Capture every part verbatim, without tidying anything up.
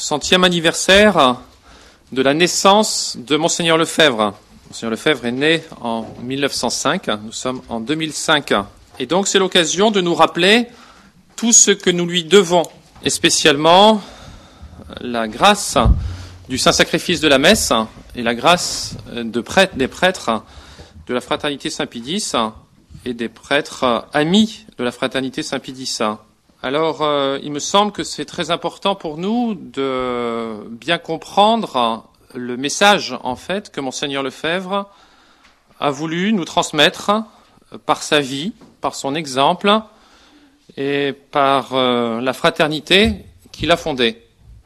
centième anniversaire de la naissance de Monseigneur Lefebvre. Monseigneur Lefebvre est né en mille neuf cent cinq, nous sommes en deux mille cinq. Et donc c'est l'occasion de nous rappeler tout ce que nous lui devons, et spécialement la grâce du Saint-Sacrifice de la Messe et la grâce de prêtre, des prêtres de la Fraternité Saint-Pie-X et des prêtres amis de la Fraternité Saint-Pie-X. Alors, euh, il me semble que c'est très important pour nous de bien comprendre le message, en fait, que Monseigneur Lefebvre a voulu nous transmettre par sa vie, par son exemple et par euh, la fraternité qu'il a fondée.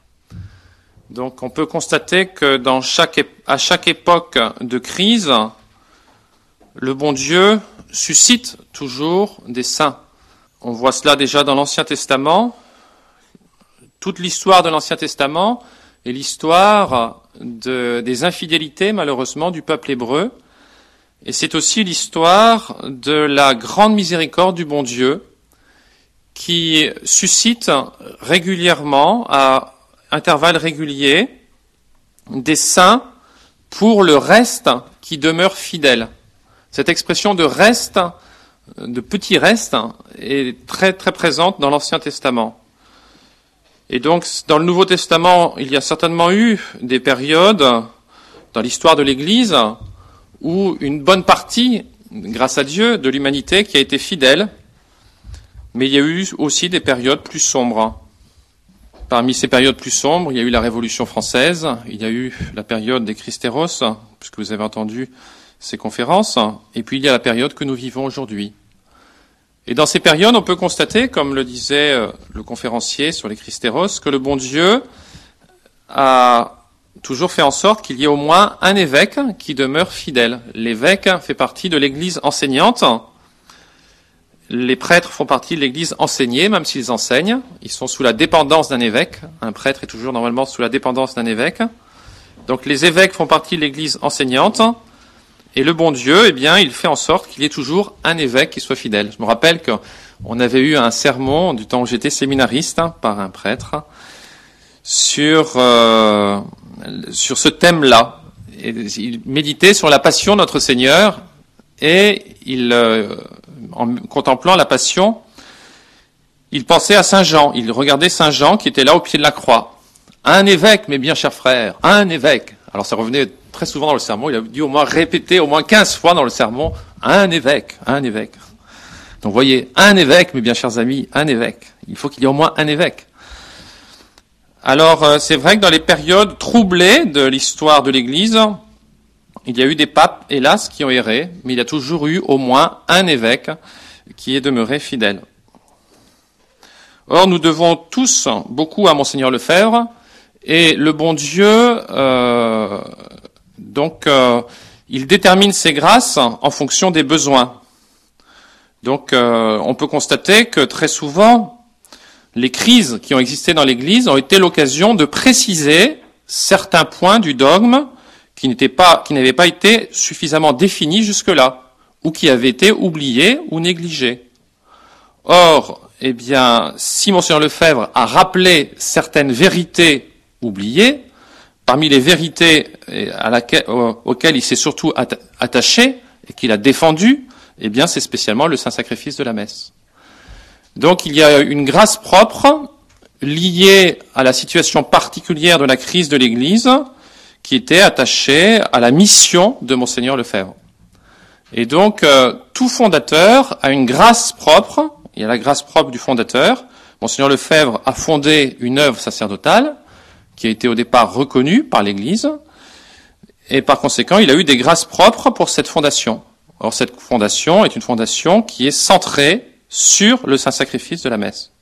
Donc, on peut constater que dans chaque, à chaque époque de crise, le bon Dieu suscite toujours des saints. On voit cela déjà dans l'Ancien Testament. Toute l'histoire de l'Ancien Testament est l'histoire de, des infidélités, malheureusement, du peuple hébreu. Et c'est aussi l'histoire de la grande miséricorde du bon Dieu qui suscite régulièrement, à intervalles réguliers, des saints pour le reste qui demeure fidèle. Cette expression de reste, de petit reste, est très très présente dans l'Ancien Testament. Et donc, dans le Nouveau Testament, il y a certainement eu des périodes dans l'histoire de l'Église où une bonne partie, grâce à Dieu, de l'humanité qui a été fidèle, mais il y a eu aussi des périodes plus sombres. Parmi ces périodes plus sombres, il y a eu la Révolution française, il y a eu la période des Christéros, puisque vous avez entendu ces conférences, et puis il y a la période que nous vivons aujourd'hui. Et dans ces périodes, on peut constater, comme le disait le conférencier sur les Christéros, que le bon Dieu a toujours fait en sorte qu'il y ait au moins un évêque qui demeure fidèle. L'évêque fait partie de l'Église enseignante. Les prêtres font partie de l'Église enseignée, même s'ils enseignent. Ils sont sous la dépendance d'un évêque. Un prêtre est toujours normalement sous la dépendance d'un évêque. Donc les évêques font partie de l'Église enseignante. Et le bon Dieu, eh bien, il fait en sorte qu'il y ait toujours un évêque qui soit fidèle. Je me rappelle qu'on avait eu un sermon du temps où j'étais séminariste, hein, par un prêtre, sur euh, sur ce thème-là. Et il méditait sur la passion de notre Seigneur, et il, euh, en contemplant la passion, il pensait à Saint Jean. Il regardait Saint Jean qui était là au pied de la croix. Un évêque, mes bien chers frères, un évêque. Alors ça revenait très souvent dans le sermon, il a dû au moins répéter au moins quinze fois dans le sermon, un évêque, un évêque. Donc vous voyez, un évêque, mes bien chers amis, un évêque. Il faut qu'il y ait au moins un évêque. Alors c'est vrai que dans les périodes troublées de l'histoire de l'Église, il y a eu des papes, hélas, qui ont erré, mais il y a toujours eu au moins un évêque qui est demeuré fidèle. Or, nous devons tous beaucoup à Monseigneur Lefebvre, et le bon Dieu, euh, donc, euh, il détermine ses grâces en fonction des besoins. Donc, euh, on peut constater que très souvent, les crises qui ont existé dans l'Église ont été l'occasion de préciser certains points du dogme qui n'étaient pas, qui n'avaient pas été suffisamment définis jusque-là, ou qui avaient été oubliés ou négligés. Or, eh bien, si Monseigneur Lefebvre a rappelé certaines vérités oubliées, parmi les vérités à laquelle, auxquelles il s'est surtout attaché et qu'il a défendu, eh bien, c'est spécialement le Saint-Sacrifice de la Messe. Donc, il y a une grâce propre liée à la situation particulière de la crise de l'Église qui était attachée à la mission de Monseigneur Lefebvre. Et donc, euh, tout fondateur a une grâce propre. Il y a la grâce propre du fondateur. Monseigneur Lefebvre a fondé une œuvre sacerdotale qui a été au départ reconnue par l'Église, et par conséquent, il a eu des grâces propres pour cette fondation. Or, cette fondation est une fondation qui est centrée sur le Saint-Sacrifice de la Messe.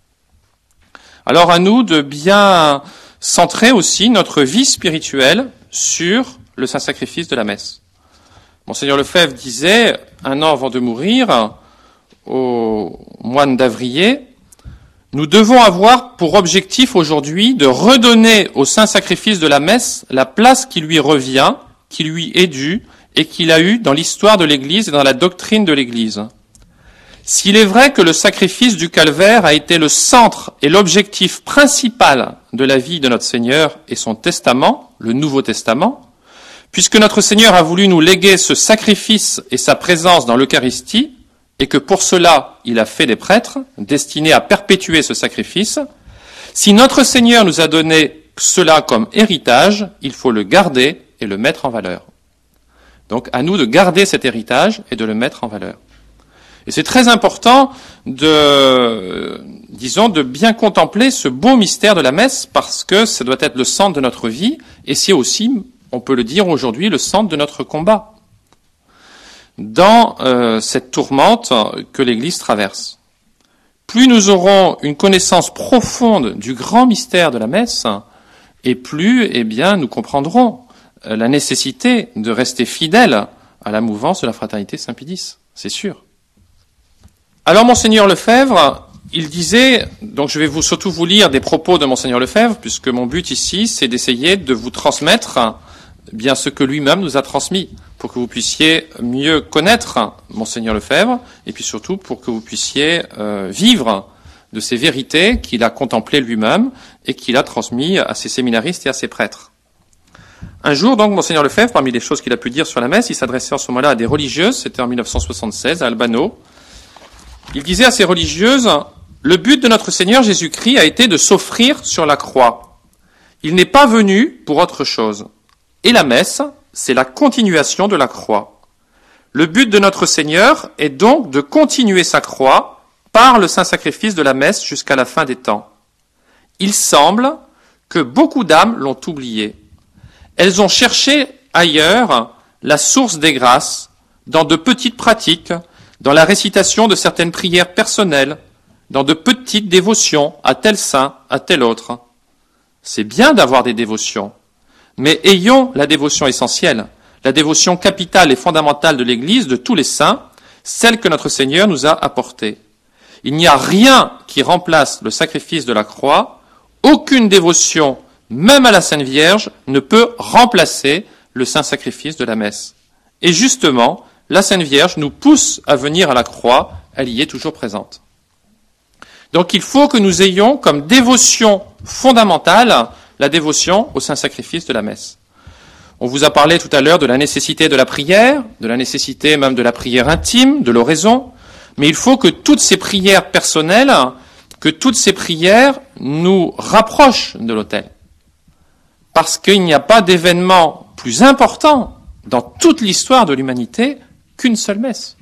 Alors, à nous de bien centrer aussi notre vie spirituelle sur le Saint-Sacrifice de la Messe. Monseigneur Lefebvre disait, un an avant de mourir, au moine d'Avrier, nous devons avoir pour objectif aujourd'hui de redonner au Saint-Sacrifice de la Messe la place qui lui revient, qui lui est due et qu'il a eue dans l'histoire de l'Église et dans la doctrine de l'Église. S'il est vrai que le sacrifice du calvaire a été le centre et l'objectif principal de la vie de notre Seigneur et son testament, le Nouveau Testament, puisque notre Seigneur a voulu nous léguer ce sacrifice et sa présence dans l'Eucharistie, et que pour cela il a fait des prêtres destinés à perpétuer ce sacrifice, si notre Seigneur nous a donné cela comme héritage, il faut le garder et le mettre en valeur. Donc à nous de garder cet héritage et de le mettre en valeur. Et c'est très important de, disons, de bien contempler ce beau mystère de la messe, parce que ça doit être le centre de notre vie, et c'est aussi, on peut le dire aujourd'hui, le centre de notre combat dans euh, cette tourmente que l'Église traverse. Plus nous aurons une connaissance profonde du grand mystère de la messe, et plus, eh bien, nous comprendrons la nécessité de rester fidèles à la mouvance de la Fraternité Saint-Pédis, c'est sûr. Alors, Monseigneur Lefebvre, il disait, donc je vais vous, surtout vous lire des propos de Monseigneur Lefebvre, puisque mon but ici, c'est d'essayer de vous transmettre eh bien ce que lui-même nous a transmis, pour que vous puissiez mieux connaître Monseigneur Lefebvre, et puis surtout pour que vous puissiez euh, vivre de ces vérités qu'il a contemplées lui-même et qu'il a transmis à ses séminaristes et à ses prêtres. Un jour, donc, Monseigneur Lefebvre, parmi les choses qu'il a pu dire sur la messe, il s'adressait en ce moment-là à des religieuses, c'était en mille neuf cent soixante-seize, à Albano. Il disait à ces religieuses, « Le but de notre Seigneur Jésus-Christ a été de s'offrir sur la croix. Il n'est pas venu pour autre chose. Et la messe, c'est la continuation de la croix. Le but de notre Seigneur est donc de continuer sa croix par le saint sacrifice de la messe jusqu'à la fin des temps. Il semble que beaucoup d'âmes l'ont oublié. Elles ont cherché ailleurs la source des grâces, dans de petites pratiques, dans la récitation de certaines prières personnelles, dans de petites dévotions à tel saint, à tel autre. C'est bien d'avoir des dévotions, mais ayons la dévotion essentielle, la dévotion capitale et fondamentale de l'Église, de tous les saints, celle que notre Seigneur nous a apportée. Il n'y a rien qui remplace le sacrifice de la croix, aucune dévotion, même à la Sainte Vierge, ne peut remplacer le saint sacrifice de la messe. Et justement, la Sainte Vierge nous pousse à venir à la croix, elle y est toujours présente. Donc il faut que nous ayons comme dévotion fondamentale la dévotion au saint sacrifice de la messe. On vous a parlé tout à l'heure de la nécessité de la prière, de la nécessité même de la prière intime, de l'oraison, mais il faut que toutes ces prières personnelles, que toutes ces prières nous rapprochent de l'autel. Parce qu'il n'y a pas d'événement plus important dans toute l'histoire de l'humanité qu'une seule messe.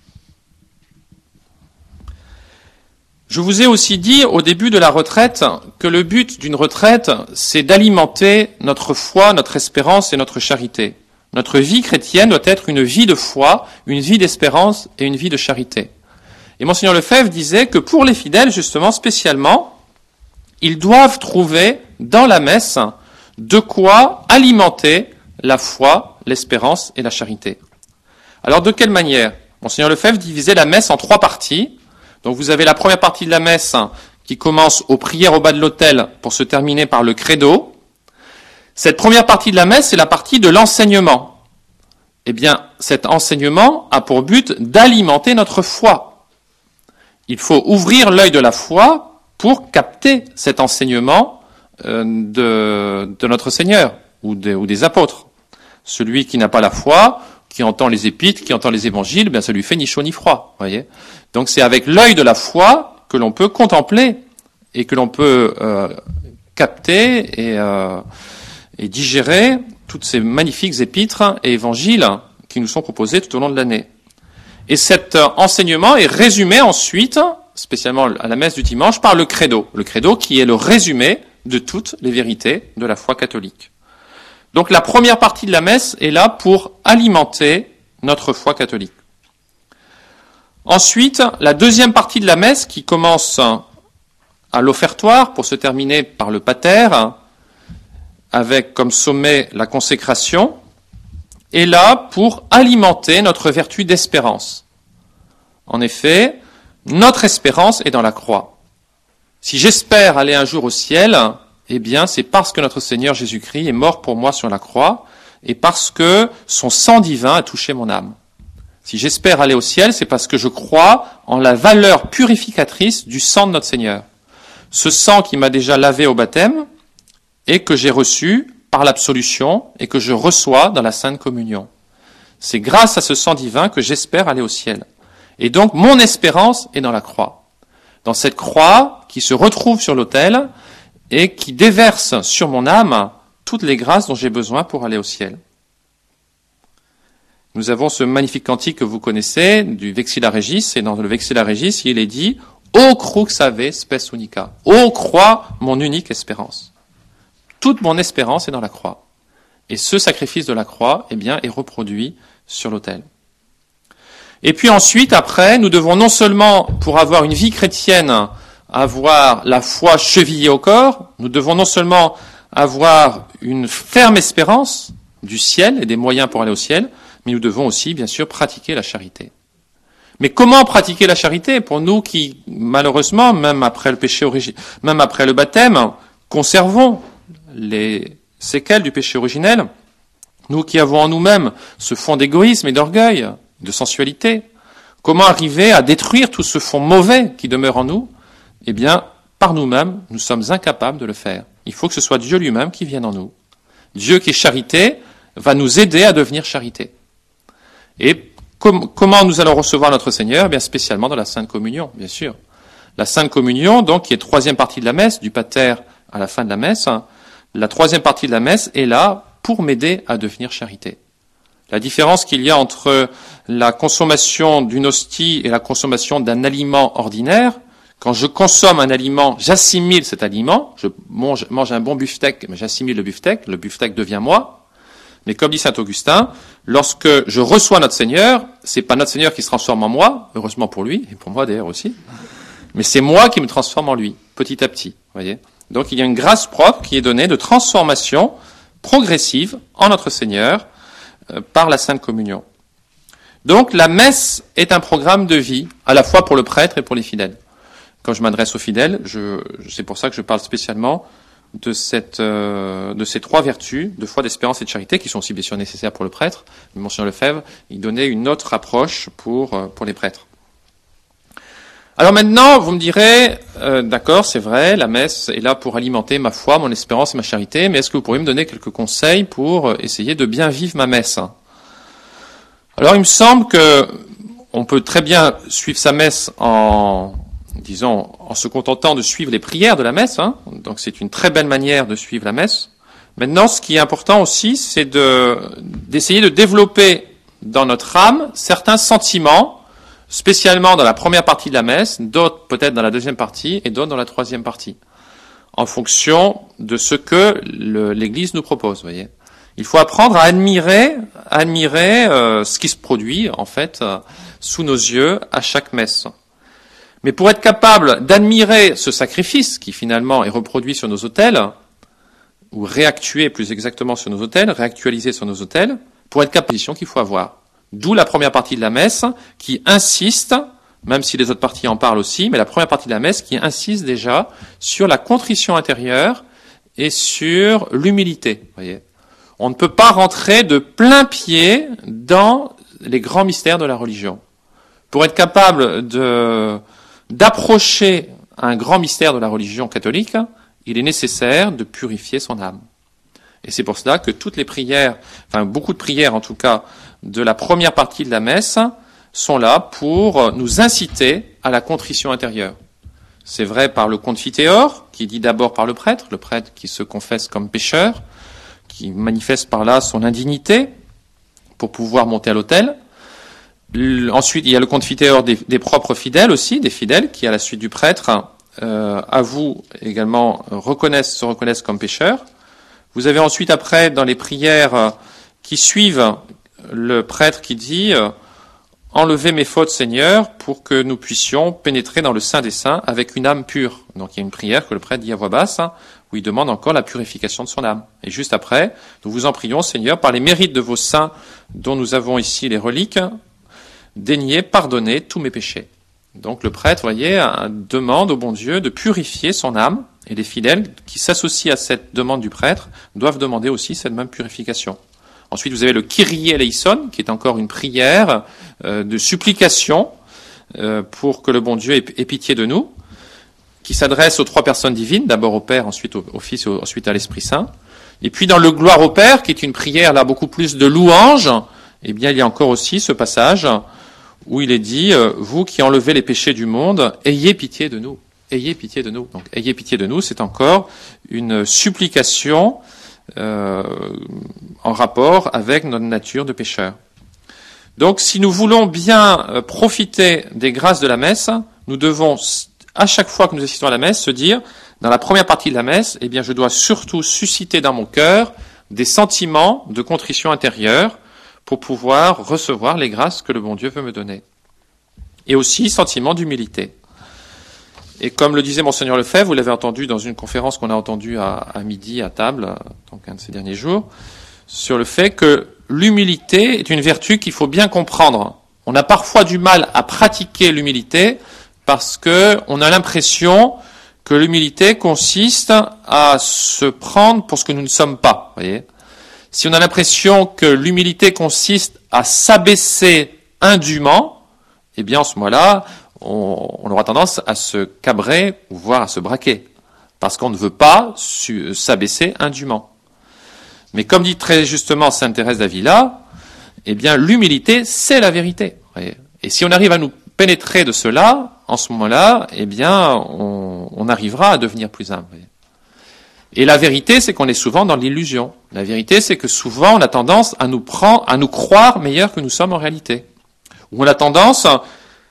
Je vous ai aussi dit au début de la retraite que le but d'une retraite, c'est d'alimenter notre foi, notre espérance et notre charité. Notre vie chrétienne doit être une vie de foi, une vie d'espérance et une vie de charité. Et Monseigneur Lefebvre disait que pour les fidèles, justement, spécialement, ils doivent trouver dans la messe de quoi alimenter la foi, l'espérance et la charité. Alors de quelle manière? Monseigneur Lefebvre divisait la messe en trois parties. Donc vous avez la première partie de la messe qui commence aux prières au bas de l'autel pour se terminer par le credo. Cette première partie de la messe, c'est la partie de l'enseignement. Eh bien, cet enseignement a pour but d'alimenter notre foi. Il faut ouvrir l'œil de la foi pour capter cet enseignement euh, de, de notre Seigneur ou, de, ou des apôtres. Celui qui n'a pas la foi, qui entend les épîtres, qui entend les évangiles, bien ça lui fait ni chaud ni froid, voyez. Donc c'est avec l'œil de la foi que l'on peut contempler et que l'on peut euh, capter et, euh, et digérer toutes ces magnifiques épîtres et évangiles qui nous sont proposés tout au long de l'année. Et cet euh, enseignement est résumé ensuite, spécialement à la messe du dimanche, par le credo. Le credo qui est le résumé de toutes les vérités de la foi catholique. Donc la première partie de la messe est là pour alimenter notre foi catholique. Ensuite, la deuxième partie de la messe qui commence à l'offertoire pour se terminer par le pater, avec comme sommet la consécration, est là pour alimenter notre vertu d'espérance. En effet, notre espérance est dans la croix. Si j'espère aller un jour au ciel, eh bien, c'est parce que notre Seigneur Jésus-Christ est mort pour moi sur la croix et parce que son sang divin a touché mon âme. Si j'espère aller au ciel, c'est parce que je crois en la valeur purificatrice du sang de notre Seigneur. Ce sang qui m'a déjà lavé au baptême et que j'ai reçu par l'absolution et que je reçois dans la Sainte Communion. C'est grâce à ce sang divin que j'espère aller au ciel. Et donc, mon espérance est dans la croix. Dans cette croix qui se retrouve sur l'autel et qui déverse sur mon âme toutes les grâces dont j'ai besoin pour aller au ciel. Nous avons ce magnifique cantique que vous connaissez, du Vexilla Regis, et dans le Vexilla Regis, il est dit « Ô crux ave spes unica » « Ô croix, mon unique espérance ». Toute mon espérance est dans la croix. Et ce sacrifice de la croix, eh bien, est reproduit sur l'autel. Et puis ensuite, après, nous devons non seulement, pour avoir une vie chrétienne, avoir la foi chevillée au corps, nous devons non seulement avoir une ferme espérance du ciel et des moyens pour aller au ciel, mais nous devons aussi, bien sûr, pratiquer la charité. Mais comment pratiquer la charité pour nous qui, malheureusement, même après le péché origi- même après le baptême, conservons les séquelles du péché originel, nous qui avons en nous-mêmes ce fond d'égoïsme et d'orgueil, de sensualité, comment arriver à détruire tout ce fond mauvais qui demeure en nous? Eh bien, par nous-mêmes, nous sommes incapables de le faire. Il faut que ce soit Dieu lui-même qui vienne en nous. Dieu qui est charité va nous aider à devenir charité. Et com- comment nous allons recevoir notre Seigneur? Eh bien, spécialement dans la Sainte Communion, bien sûr. La Sainte Communion, donc, qui est troisième partie de la messe, du pater à la fin de la messe, hein, la troisième partie de la messe est là pour m'aider à devenir charité. La différence qu'il y a entre la consommation d'une hostie et la consommation d'un aliment ordinaire, quand je consomme un aliment, j'assimile cet aliment, je mange, mange un bon beefsteak, mais j'assimile le beefsteak, le beefsteak devient moi. Mais comme dit saint Augustin, lorsque je reçois notre Seigneur, c'est pas notre Seigneur qui se transforme en moi, heureusement pour lui, et pour moi d'ailleurs aussi, mais c'est moi qui me transforme en lui, petit à petit, voyez. Donc il y a une grâce propre qui est donnée de transformation progressive en notre Seigneur euh, par la Sainte Communion. Donc la messe est un programme de vie, à la fois pour le prêtre et pour les fidèles. Quand je m'adresse aux fidèles, je, c'est pour ça que je parle spécialement de cette, euh, de ces trois vertus, de foi, d'espérance et de charité, qui sont aussi bien sûr nécessaires pour le prêtre. Monseigneur Lefebvre, il donnait une autre approche pour, euh, pour les prêtres. Alors maintenant, vous me direz, euh, d'accord, c'est vrai, la messe est là pour alimenter ma foi, mon espérance et ma charité, mais est-ce que vous pourriez me donner quelques conseils pour euh, essayer de bien vivre ma messe? Alors il me semble que on peut très bien suivre sa messe en, disons, en se contentant de suivre les prières de la messe, hein. Donc c'est une très belle manière de suivre la messe. Maintenant, ce qui est important aussi, c'est de, d'essayer de développer dans notre âme certains sentiments, spécialement dans la première partie de la messe, d'autres peut-être dans la deuxième partie et d'autres dans la troisième partie, en fonction de ce que le, l'Église nous propose, vous voyez. Il faut apprendre à admirer, admirer euh, ce qui se produit, en fait, euh, sous nos yeux à chaque messe. Mais pour être capable d'admirer ce sacrifice qui finalement est reproduit sur nos autels, ou réactué plus exactement sur nos autels, réactualisé sur nos autels, pour être capable qu'il faut avoir. D'où la première partie de la messe qui insiste, même si les autres parties en parlent aussi, mais la première partie de la messe qui insiste déjà sur la contrition intérieure et sur l'humilité. Voyez, on ne peut pas rentrer de plein pied dans les grands mystères de la religion. Pour être capable de d'approcher un grand mystère de la religion catholique, il est nécessaire de purifier son âme. Et c'est pour cela que toutes les prières, enfin beaucoup de prières en tout cas, de la première partie de la messe, sont là pour nous inciter à la contrition intérieure. C'est vrai par le confiteor, qui dit d'abord par le prêtre, le prêtre qui se confesse comme pécheur, qui manifeste par là son indignité pour pouvoir monter à l'autel. Ensuite, il y a le confiteor des, des propres fidèles aussi, des fidèles qui, à la suite du prêtre, euh, avouent également, reconnaissent, se reconnaissent comme pécheurs. Vous avez ensuite, après, dans les prières qui suivent, le prêtre qui dit « Enlevez mes fautes, Seigneur, pour que nous puissions pénétrer dans le Saint des Saints avec une âme pure. » Donc il y a une prière que le prêtre dit à voix basse, où il demande encore la purification de son âme. Et juste après, nous vous en prions, Seigneur, par les mérites de vos saints, dont nous avons ici les reliques, daignez pardonner tous mes péchés. Donc le prêtre, voyez, demande au bon Dieu de purifier son âme, et les fidèles qui s'associent à cette demande du prêtre doivent demander aussi cette même purification. Ensuite, vous avez le Kyrie eleison, qui est encore une prière euh, de supplication euh, pour que le bon Dieu ait, ait pitié de nous, qui s'adresse aux trois personnes divines, d'abord au Père, ensuite au, au Fils, au, ensuite à l'Esprit Saint. Et puis dans le Gloire au Père, qui est une prière là beaucoup plus de louange, eh bien il y a encore aussi ce passage où il est dit euh, « Vous qui enlevez les péchés du monde, ayez pitié de nous. Ayez pitié de nous. » Donc « Ayez pitié de nous », c'est encore une supplication euh, en rapport avec notre nature de pécheur. Donc si nous voulons bien euh, profiter des grâces de la messe, nous devons, à chaque fois que nous assistons à la messe, se dire, dans la première partie de la messe, eh bien je dois surtout susciter dans mon cœur des sentiments de contrition intérieure, pour pouvoir recevoir les grâces que le bon Dieu veut me donner. Et aussi, sentiment d'humilité. Et comme le disait Monseigneur Lefebvre, vous l'avez entendu dans une conférence qu'on a entendue à, à midi à table, donc un de ces derniers jours, sur le fait que l'humilité est une vertu qu'il faut bien comprendre. On a parfois du mal à pratiquer l'humilité parce que on a l'impression que l'humilité consiste à se prendre pour ce que nous ne sommes pas, voyez. Si on a l'impression que l'humilité consiste à s'abaisser indûment, eh bien, en ce moment-là, on, on aura tendance à se cabrer, ou voire à se braquer, parce qu'on ne veut pas su, s'abaisser indûment. Mais comme dit très justement Sainte Thérèse d'Avila, eh bien, l'humilité, c'est la vérité. Et si on arrive à nous pénétrer de cela, en ce moment-là, eh bien, on, on arrivera à devenir plus humble. Et la vérité, c'est qu'on est souvent dans l'illusion. La vérité, c'est que souvent, on a tendance à nous prendre, à nous croire meilleurs que nous sommes en réalité. Ou on a tendance à,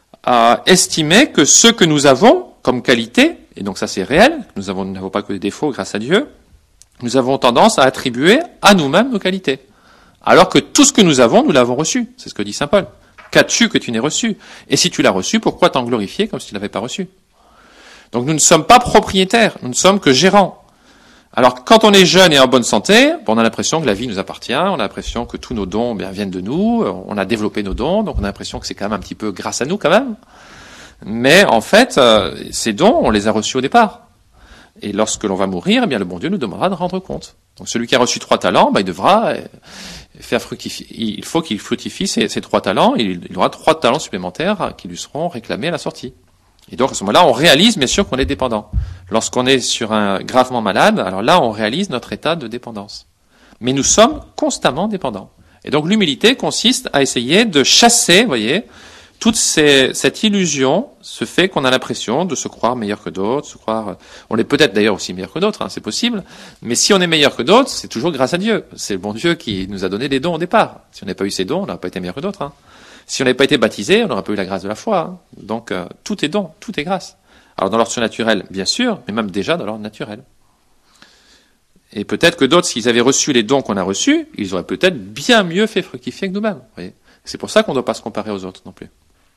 à estimer que ce que nous avons comme qualité, et donc ça c'est réel, nous avons, nous n'avons pas que des défauts grâce à Dieu, nous avons tendance à attribuer à nous-mêmes nos qualités. Alors que tout ce que nous avons, nous l'avons reçu. C'est ce que dit saint Paul. Qu'as-tu que tu n'aies reçu? Et si tu l'as reçu, pourquoi t'en glorifier comme si tu ne l'avais pas reçu? Donc nous ne sommes pas propriétaires, nous ne sommes que gérants. Alors, quand on est jeune et en bonne santé, on a l'impression que la vie nous appartient, on a l'impression que tous nos dons bien, viennent de nous, on a développé nos dons, donc on a l'impression que c'est quand même un petit peu grâce à nous quand même. Mais en fait, euh, ces dons, on les a reçus au départ. Et lorsque l'on va mourir, eh bien le bon Dieu nous demandera de rendre compte. Donc celui qui a reçu trois talents, bah, il devra faire fructifier, il faut qu'il fructifie ces, ces trois talents, et il aura trois talents supplémentaires qui lui seront réclamés à la sortie. Et donc, à ce moment-là, on réalise, bien sûr, qu'on est dépendant. Lorsqu'on est sur un gravement malade, alors là, on réalise notre état de dépendance. Mais nous sommes constamment dépendants. Et donc, l'humilité consiste à essayer de chasser, vous voyez, toute ces, cette illusion, ce fait qu'on a l'impression de se croire meilleur que d'autres, se croire, on est peut-être d'ailleurs aussi meilleur que d'autres, hein, c'est possible. Mais si on est meilleur que d'autres, c'est toujours grâce à Dieu. C'est le bon Dieu qui nous a donné des dons au départ. Si on n'avait pas eu ces dons, on n'aurait pas été meilleur que d'autres, hein. Si on n'avait pas été baptisé, on n'aurait pas eu la grâce de la foi. Hein. Donc, euh, tout est don, tout est grâce. Alors, dans l'ordre surnaturel, bien sûr, mais même déjà dans l'ordre naturel. Et peut-être que d'autres, s'ils avaient reçu les dons qu'on a reçus, ils auraient peut-être bien mieux fait fructifier que nous-mêmes. Vous voyez. C'est pour ça qu'on ne doit pas se comparer aux autres non plus.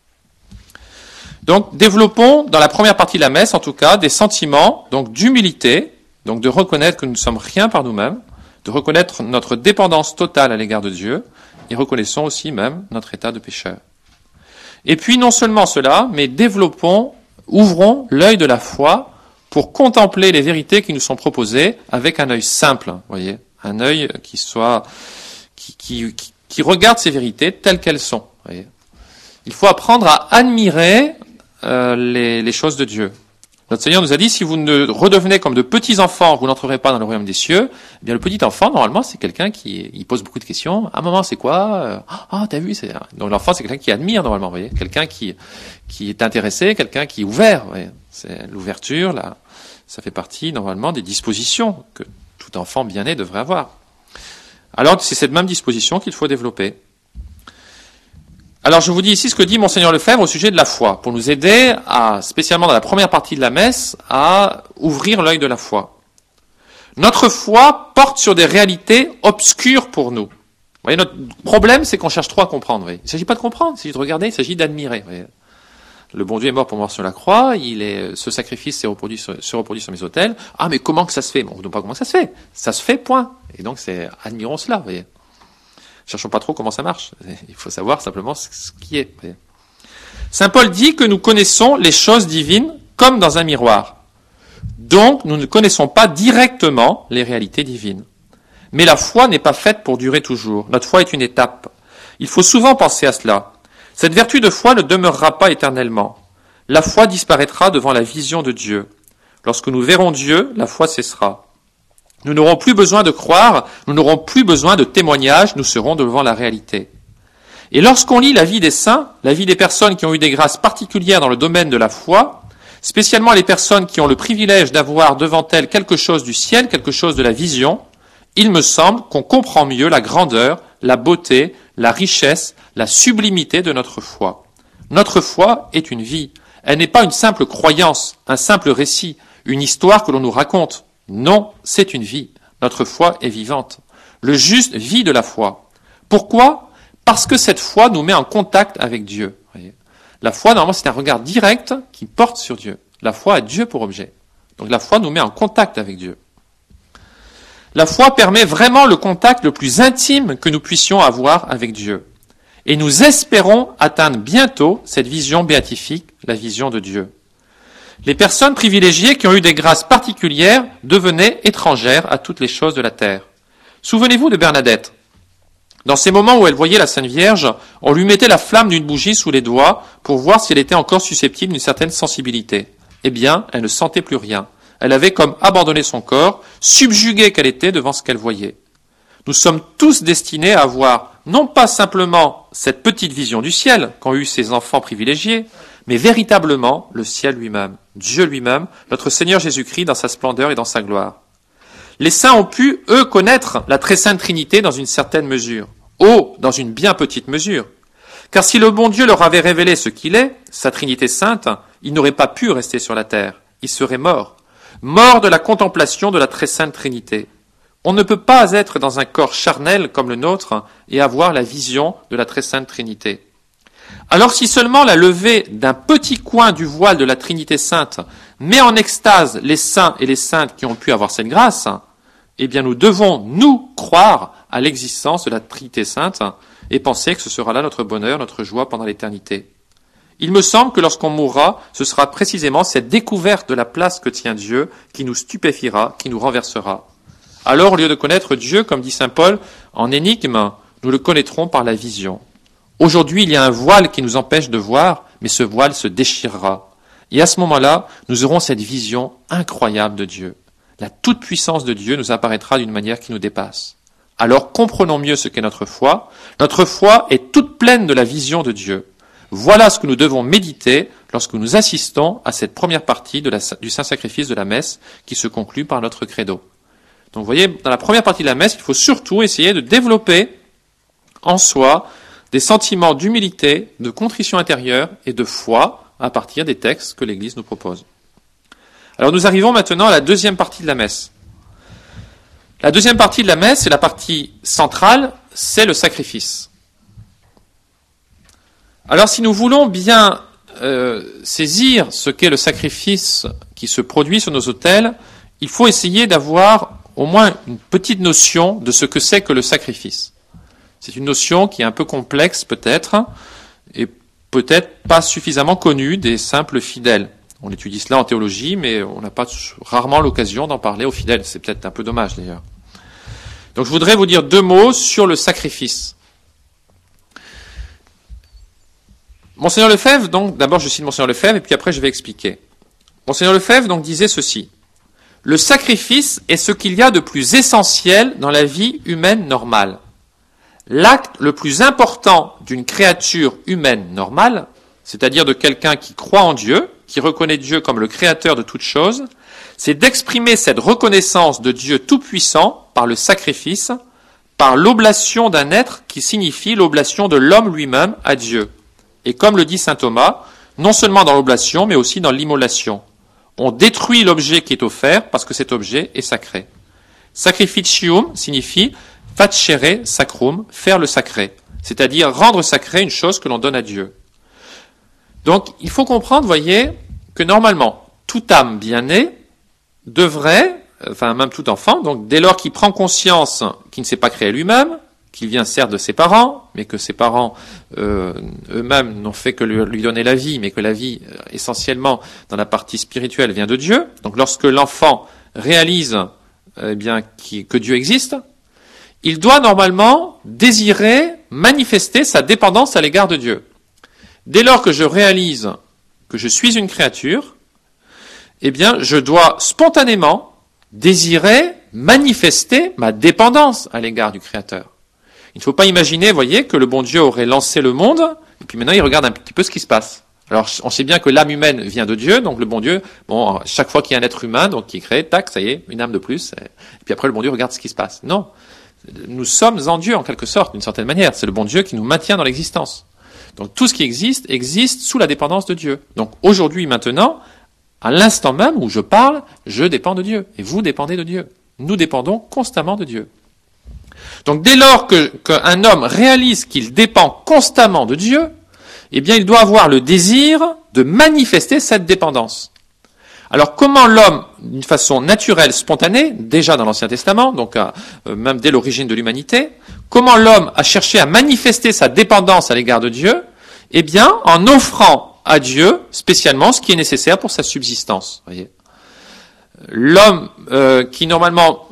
Donc, développons, dans la première partie de la messe, en tout cas, des sentiments donc d'humilité, donc de reconnaître que nous ne sommes rien par nous-mêmes, de reconnaître notre dépendance totale à l'égard de Dieu, et reconnaissons aussi même notre état de pécheur. Et puis, non seulement cela, mais développons, ouvrons l'œil de la foi pour contempler les vérités qui nous sont proposées avec un œil simple, vous voyez, un œil qui soit, qui, qui, qui, qui regarde ces vérités telles qu'elles sont, vous voyez. Il faut apprendre à admirer euh, les, les choses de Dieu. Notre Seigneur nous a dit, si vous ne redevenez comme de petits enfants, vous n'entrerez pas dans le royaume des cieux. Eh bien, le petit enfant, normalement, c'est quelqu'un qui il pose beaucoup de questions. Ah, maman, c'est quoi? Ah, oh, t'as vu? C'est... Donc, l'enfant, c'est quelqu'un qui admire, normalement, vous voyez. Quelqu'un qui, qui est intéressé, quelqu'un qui est ouvert, vous voyez. C'est l'ouverture, là. Ça fait partie, normalement, des dispositions que tout enfant bien né devrait avoir. Alors, c'est cette même disposition qu'il faut développer. Alors, je vous dis ici ce que dit Monseigneur Lefebvre au sujet de la foi, pour nous aider à, spécialement dans la première partie de la messe, à ouvrir l'œil de la foi. Notre foi porte sur des réalités obscures pour nous. Vous voyez, notre problème, c'est qu'on cherche trop à comprendre. Vous voyez. Il ne s'agit pas de comprendre, il s'agit de regarder, il s'agit d'admirer. Vous voyez. Le bon Dieu est mort pour mort sur la croix, il est, ce sacrifice s'est reproduit sur, se reproduit sur mes autels. Ah, mais comment que ça se fait? Bon, on ne sait pas comment ça se fait. Ça se fait, point. Et donc, c'est, admirons cela, vous voyez. Cherchons pas trop comment ça marche. Il faut savoir simplement ce qui est. Saint Paul dit que nous connaissons les choses divines comme dans un miroir. Donc, nous ne connaissons pas directement les réalités divines. Mais la foi n'est pas faite pour durer toujours. Notre foi est une étape. Il faut souvent penser à cela. Cette vertu de foi ne demeurera pas éternellement. La foi disparaîtra devant la vision de Dieu. Lorsque nous verrons Dieu, la foi cessera. Nous n'aurons plus besoin de croire, nous n'aurons plus besoin de témoignages, nous serons devant la réalité. Et lorsqu'on lit la vie des saints, la vie des personnes qui ont eu des grâces particulières dans le domaine de la foi, spécialement les personnes qui ont le privilège d'avoir devant elles quelque chose du ciel, quelque chose de la vision, il me semble qu'on comprend mieux la grandeur, la beauté, la richesse, la sublimité de notre foi. Notre foi est une vie. Elle n'est pas une simple croyance, un simple récit, une histoire que l'on nous raconte. Non, c'est une vie. Notre foi est vivante. Le juste vit de la foi. Pourquoi ? Parce que cette foi nous met en contact avec Dieu. Voyez. La foi, normalement, c'est un regard direct qui porte sur Dieu. La foi a Dieu pour objet. Donc la foi nous met en contact avec Dieu. La foi permet vraiment le contact le plus intime que nous puissions avoir avec Dieu. Et nous espérons atteindre bientôt cette vision béatifique, la vision de Dieu. Les personnes privilégiées qui ont eu des grâces particulières devenaient étrangères à toutes les choses de la terre. Souvenez-vous de Bernadette. Dans ces moments où elle voyait la Sainte Vierge, on lui mettait la flamme d'une bougie sous les doigts pour voir si elle était encore susceptible d'une certaine sensibilité. Eh bien, elle ne sentait plus rien. Elle avait comme abandonné son corps, subjuguée qu'elle était devant ce qu'elle voyait. Nous sommes tous destinés à avoir non pas simplement cette petite vision du ciel qu'ont eu ces enfants privilégiés, mais véritablement le ciel lui-même, Dieu lui-même, notre Seigneur Jésus-Christ dans sa splendeur et dans sa gloire. Les saints ont pu, eux, connaître la très sainte Trinité dans une certaine mesure. Oh, dans une bien petite mesure. Car si le bon Dieu leur avait révélé ce qu'il est, sa Trinité sainte, ils n'auraient pas pu rester sur la terre. Ils seraient morts. Morts de la contemplation de la très sainte Trinité. On ne peut pas être dans un corps charnel comme le nôtre et avoir la vision de la très sainte Trinité. Alors si seulement la levée d'un petit coin du voile de la Trinité sainte met en extase les saints et les saintes qui ont pu avoir cette grâce, eh bien nous devons, nous, croire à l'existence de la Trinité sainte et penser que ce sera là notre bonheur, notre joie pendant l'éternité. Il me semble que lorsqu'on mourra, ce sera précisément cette découverte de la place que tient Dieu qui nous stupéfiera, qui nous renversera. Alors, au lieu de connaître Dieu, comme dit saint Paul, en énigme, nous le connaîtrons par la vision. Aujourd'hui, il y a un voile qui nous empêche de voir, mais ce voile se déchirera. Et à ce moment-là, nous aurons cette vision incroyable de Dieu. La toute-puissance de Dieu nous apparaîtra d'une manière qui nous dépasse. Alors, comprenons mieux ce qu'est notre foi. Notre foi est toute pleine de la vision de Dieu. Voilà ce que nous devons méditer lorsque nous assistons à cette première partie de la, du Saint-Sacrifice de la messe qui se conclut par notre credo. Donc vous voyez, dans la première partie de la messe, il faut surtout essayer de développer en soi des sentiments d'humilité, de contrition intérieure et de foi à partir des textes que l'Église nous propose. Alors nous arrivons maintenant à la deuxième partie de la messe. La deuxième partie de la messe, c'est la partie centrale, c'est le sacrifice. Alors si nous voulons bien euh, saisir ce qu'est le sacrifice qui se produit sur nos autels, il faut essayer d'avoir au moins une petite notion de ce que c'est que le sacrifice. C'est une notion qui est un peu complexe peut-être, et peut-être pas suffisamment connue des simples fidèles. On étudie cela en théologie, mais on n'a pas rarement l'occasion d'en parler aux fidèles. C'est peut-être un peu dommage d'ailleurs. Donc je voudrais vous dire deux mots sur le sacrifice. Monseigneur Lefebvre, donc, d'abord je cite Monseigneur Lefebvre, et puis après je vais expliquer. Monseigneur Lefebvre donc disait ceci. Le sacrifice est ce qu'il y a de plus essentiel dans la vie humaine normale. L'acte le plus important d'une créature humaine normale, c'est-à-dire de quelqu'un qui croit en Dieu, qui reconnaît Dieu comme le créateur de toutes choses, c'est d'exprimer cette reconnaissance de Dieu tout-puissant par le sacrifice, par l'oblation d'un être qui signifie l'oblation de l'homme lui-même à Dieu. Et comme le dit saint Thomas, non seulement dans l'oblation, mais aussi dans l'immolation. On détruit l'objet qui est offert parce que cet objet est sacré. Sacrificium signifie facere sacrum, faire le sacré, c'est-à-dire rendre sacré une chose que l'on donne à Dieu. Donc, il faut comprendre, voyez, que normalement, toute âme bien née devrait, enfin même tout enfant, donc dès lors qu'il prend conscience qu'il ne s'est pas créé lui-même, qu'il vient certes de ses parents, mais que ses parents euh, eux-mêmes n'ont fait que lui donner la vie, mais que la vie, euh, essentiellement, dans la partie spirituelle, vient de Dieu. Donc lorsque l'enfant réalise euh, eh bien, qui, que Dieu existe, il doit normalement désirer manifester sa dépendance à l'égard de Dieu. Dès lors que je réalise que je suis une créature, eh bien, je dois spontanément désirer manifester ma dépendance à l'égard du Créateur. Il ne faut pas imaginer, vous voyez, que le bon Dieu aurait lancé le monde, et puis maintenant il regarde un petit peu ce qui se passe. Alors, on sait bien que l'âme humaine vient de Dieu, donc le bon Dieu, bon, chaque fois qu'il y a un être humain, donc qui est créé, tac, ça y est, une âme de plus, et puis après le bon Dieu regarde ce qui se passe. Non. Nous sommes en Dieu, en quelque sorte, d'une certaine manière. C'est le bon Dieu qui nous maintient dans l'existence. Donc, tout ce qui existe, existe sous la dépendance de Dieu. Donc, aujourd'hui, maintenant, à l'instant même où je parle, je dépends de Dieu. Et vous dépendez de Dieu. Nous dépendons constamment de Dieu. Donc, dès lors que, qu'un homme réalise qu'il dépend constamment de Dieu, eh bien, il doit avoir le désir de manifester cette dépendance. Alors, comment l'homme, d'une façon naturelle, spontanée, déjà dans l'Ancien Testament, donc euh, même dès l'origine de l'humanité, comment l'homme a cherché à manifester sa dépendance à l'égard de Dieu? Eh bien, en offrant à Dieu spécialement ce qui est nécessaire pour sa subsistance. Voyez, l'homme euh, qui normalement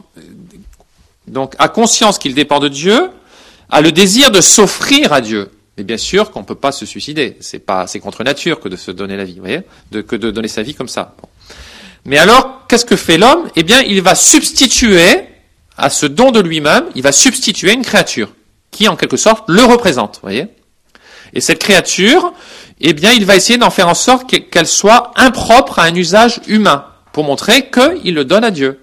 donc a conscience qu'il dépend de Dieu a le désir de s'offrir à Dieu. Mais bien sûr qu'on ne peut pas se suicider. C'est pas, c'est contre nature que de se donner la vie, vous voyez, de, que de donner sa vie comme ça. Bon. Mais alors, qu'est-ce que fait l'homme? Eh bien, il va substituer à ce don de lui-même, il va substituer une créature qui, en quelque sorte, le représente, vous voyez. Et cette créature, eh bien, il va essayer d'en faire en sorte qu'elle soit impropre à un usage humain, pour montrer qu'il le donne à Dieu.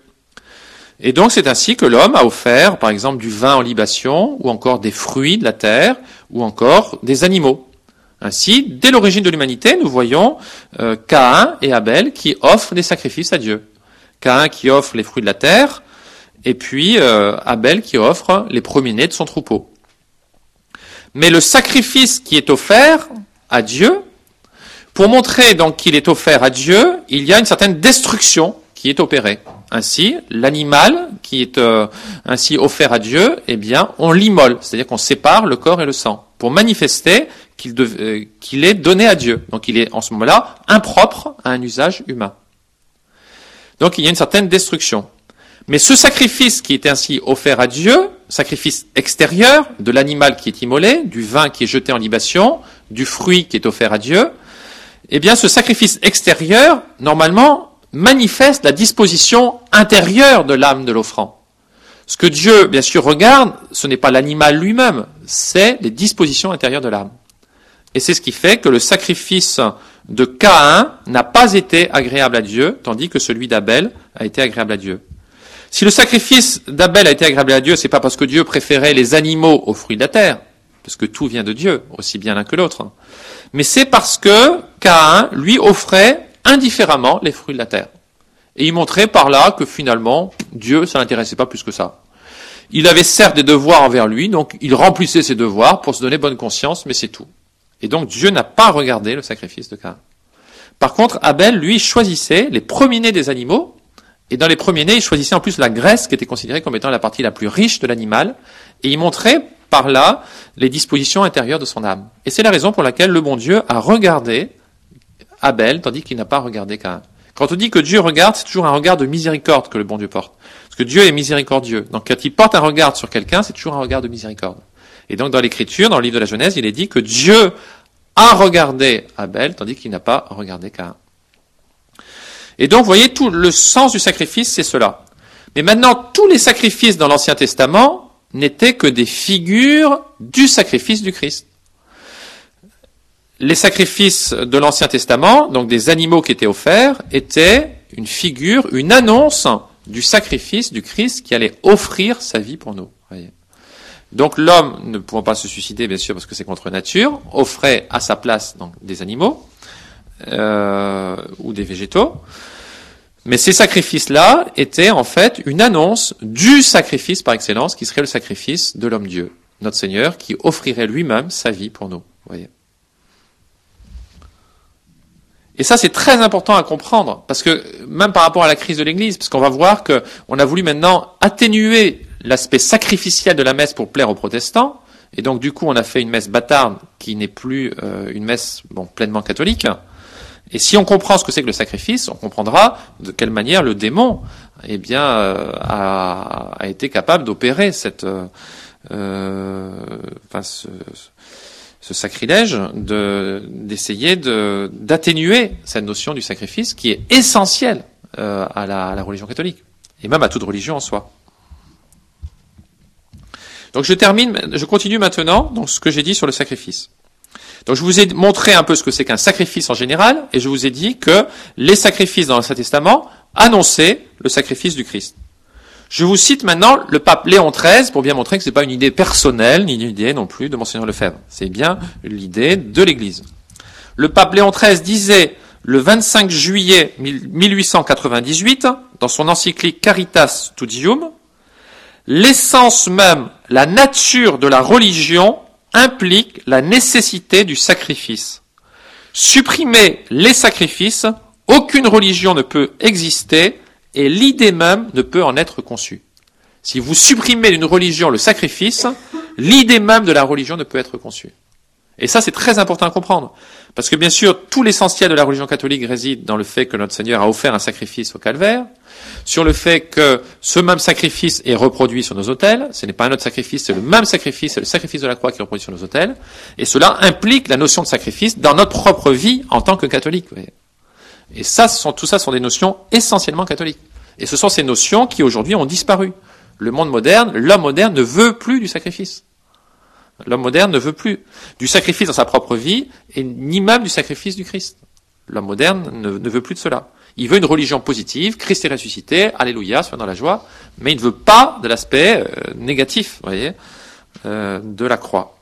Et donc, c'est ainsi que l'homme a offert, par exemple, du vin en libation, ou encore des fruits de la terre, ou encore des animaux. Ainsi, dès l'origine de l'humanité, nous voyons euh, Caïn et Abel qui offrent des sacrifices à Dieu. Caïn qui offre les fruits de la terre, et puis euh, Abel qui offre les premiers-nés de son troupeau. Mais le sacrifice qui est offert à Dieu, pour montrer donc qu'il est offert à Dieu, il y a une certaine destruction qui est opérée. Ainsi, l'animal qui est euh, ainsi offert à Dieu, eh bien, on l'immole, c'est-à-dire qu'on sépare le corps et le sang, pour manifester qu'il, de, euh, qu'il est donné à Dieu. Donc, il est en ce moment-là impropre à un usage humain. Donc, il y a une certaine destruction. Mais ce sacrifice qui est ainsi offert à Dieu, sacrifice extérieur de l'animal qui est immolé, du vin qui est jeté en libation, du fruit qui est offert à Dieu, eh bien, ce sacrifice extérieur, normalement, manifeste la disposition intérieure de l'âme de l'offrant. Ce que Dieu, bien sûr, regarde, ce n'est pas l'animal lui-même, c'est les dispositions intérieures de l'âme. Et c'est ce qui fait que le sacrifice de Caïn n'a pas été agréable à Dieu, tandis que celui d'Abel a été agréable à Dieu. Si le sacrifice d'Abel a été agréable à Dieu, c'est pas parce que Dieu préférait les animaux aux fruits de la terre, parce que tout vient de Dieu, aussi bien l'un que l'autre, mais c'est parce que Caïn, lui, offrait indifféremment les fruits de la terre. Et il montrait par là que finalement, Dieu, ça l'intéressait pas plus que ça. Il avait certes des devoirs envers lui, donc il remplissait ses devoirs pour se donner bonne conscience, mais c'est tout. Et donc Dieu n'a pas regardé le sacrifice de Caïn. Par contre, Abel, lui, choisissait les premiers-nés des animaux, et dans les premiers-nés, il choisissait en plus la graisse qui était considérée comme étant la partie la plus riche de l'animal, et il montrait par là les dispositions intérieures de son âme. Et c'est la raison pour laquelle le bon Dieu a regardé Abel, tandis qu'il n'a pas regardé Caïn. Quand on dit que Dieu regarde, c'est toujours un regard de miséricorde que le bon Dieu porte. Parce que Dieu est miséricordieux. Donc quand il porte un regard sur quelqu'un, c'est toujours un regard de miséricorde. Et donc dans l'Écriture, dans le livre de la Genèse, il est dit que Dieu a regardé Abel, tandis qu'il n'a pas regardé Caïn. Et donc, vous voyez, tout le sens du sacrifice, c'est cela. Mais maintenant, tous les sacrifices dans l'Ancien Testament n'étaient que des figures du sacrifice du Christ. Les sacrifices de l'Ancien Testament, donc des animaux qui étaient offerts, étaient une figure, une annonce du sacrifice du Christ qui allait offrir sa vie pour nous. Voyez. Donc l'homme, ne pouvant pas se suicider, bien sûr, parce que c'est contre nature, offrait à sa place donc des animaux euh, ou des végétaux. Mais ces sacrifices-là étaient en fait une annonce du sacrifice par excellence, qui serait le sacrifice de l'homme-dieu, notre Seigneur, qui offrirait lui-même sa vie pour nous. Voyez. Et ça, c'est très important à comprendre, parce que même par rapport à la crise de l'Église, parce qu'on va voir que on a voulu maintenant atténuer l'aspect sacrificiel de la messe pour plaire aux protestants, et donc du coup, on a fait une messe bâtarde qui n'est plus euh, une messe bon pleinement catholique. Et si on comprend ce que c'est que le sacrifice, on comprendra de quelle manière le démon eh bien, euh, a, a été capable d'opérer cette, euh, enfin, ce, ce sacrilège, de, d'essayer de, d'atténuer cette notion du sacrifice qui est essentielle euh, à, la, à la religion catholique, et même à toute religion en soi. Donc je termine, je continue maintenant donc ce que j'ai dit sur le sacrifice. Donc je vous ai montré un peu ce que c'est qu'un sacrifice en général, et je vous ai dit que les sacrifices dans l'Ancien Testament annonçaient le sacrifice du Christ. Je vous cite maintenant le pape Léon treize pour bien montrer que ce n'est pas une idée personnelle, ni une idée non plus de Monseigneur Lefebvre. C'est bien l'idée de l'Église. Le pape Léon treize disait le vingt-cinq juillet mille huit cent quatre-vingt-dix-huit, dans son encyclique Caritas Studium, l'essence même, la nature de la religion implique la nécessité du sacrifice. Supprimer les sacrifices, aucune religion ne peut exister et l'idée même ne peut en être conçue. Si vous supprimez d'une religion le sacrifice, l'idée même de la religion ne peut être conçue. Et ça, c'est très important à comprendre. Parce que bien sûr, tout l'essentiel de la religion catholique réside dans le fait que notre Seigneur a offert un sacrifice au calvaire, sur le fait que ce même sacrifice est reproduit sur nos autels. Ce n'est pas un autre sacrifice, c'est le même sacrifice, c'est le sacrifice de la croix qui est reproduit sur nos autels. Et cela implique la notion de sacrifice dans notre propre vie en tant que catholique. Et ça, ce sont, tout ça sont des notions essentiellement catholiques. Et ce sont ces notions qui aujourd'hui ont disparu. Le monde moderne, l'homme moderne ne veut plus du sacrifice. L'homme moderne ne veut plus du sacrifice dans sa propre vie, et ni même du sacrifice du Christ. L'homme moderne ne, ne veut plus de cela. Il veut une religion positive, Christ est ressuscité, alléluia, sois dans la joie, mais il ne veut pas de l'aspect euh, négatif, vous voyez, euh, de la croix.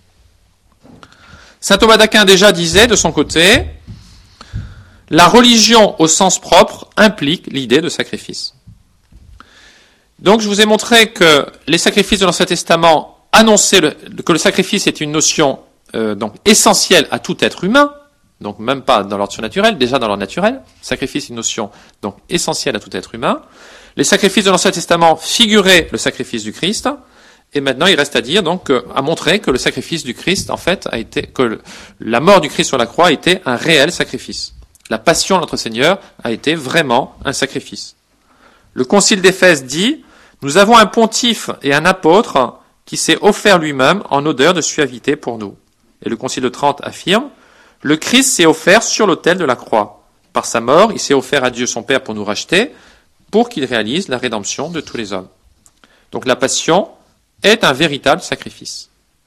Saint Thomas d'Aquin déjà disait de son côté, la religion au sens propre implique l'idée de sacrifice. Donc je vous ai montré que les sacrifices de l'Ancien Testament annonçaient le, que le sacrifice est une notion euh, donc essentielle à tout être humain, donc même pas dans l'ordre surnaturel, déjà dans l'ordre naturel. Sacrifice est une notion donc essentielle à tout être humain. Les sacrifices de l'Ancien Testament figuraient le sacrifice du Christ, et maintenant il reste à dire donc à montrer que le sacrifice du Christ en fait a été que le, la mort du Christ sur la croix a été un réel sacrifice. La passion de notre Seigneur a été vraiment un sacrifice. Le Concile d'Éphèse dit: nous avons un pontife et un apôtre qui s'est offert lui-même en odeur de suavité pour nous. Et le Concile de Trente affirme: le Christ s'est offert sur l'autel de la croix. Par sa mort, il s'est offert à Dieu son Père pour nous racheter, pour qu'il réalise la rédemption de tous les hommes. Donc la passion est un véritable sacrifice.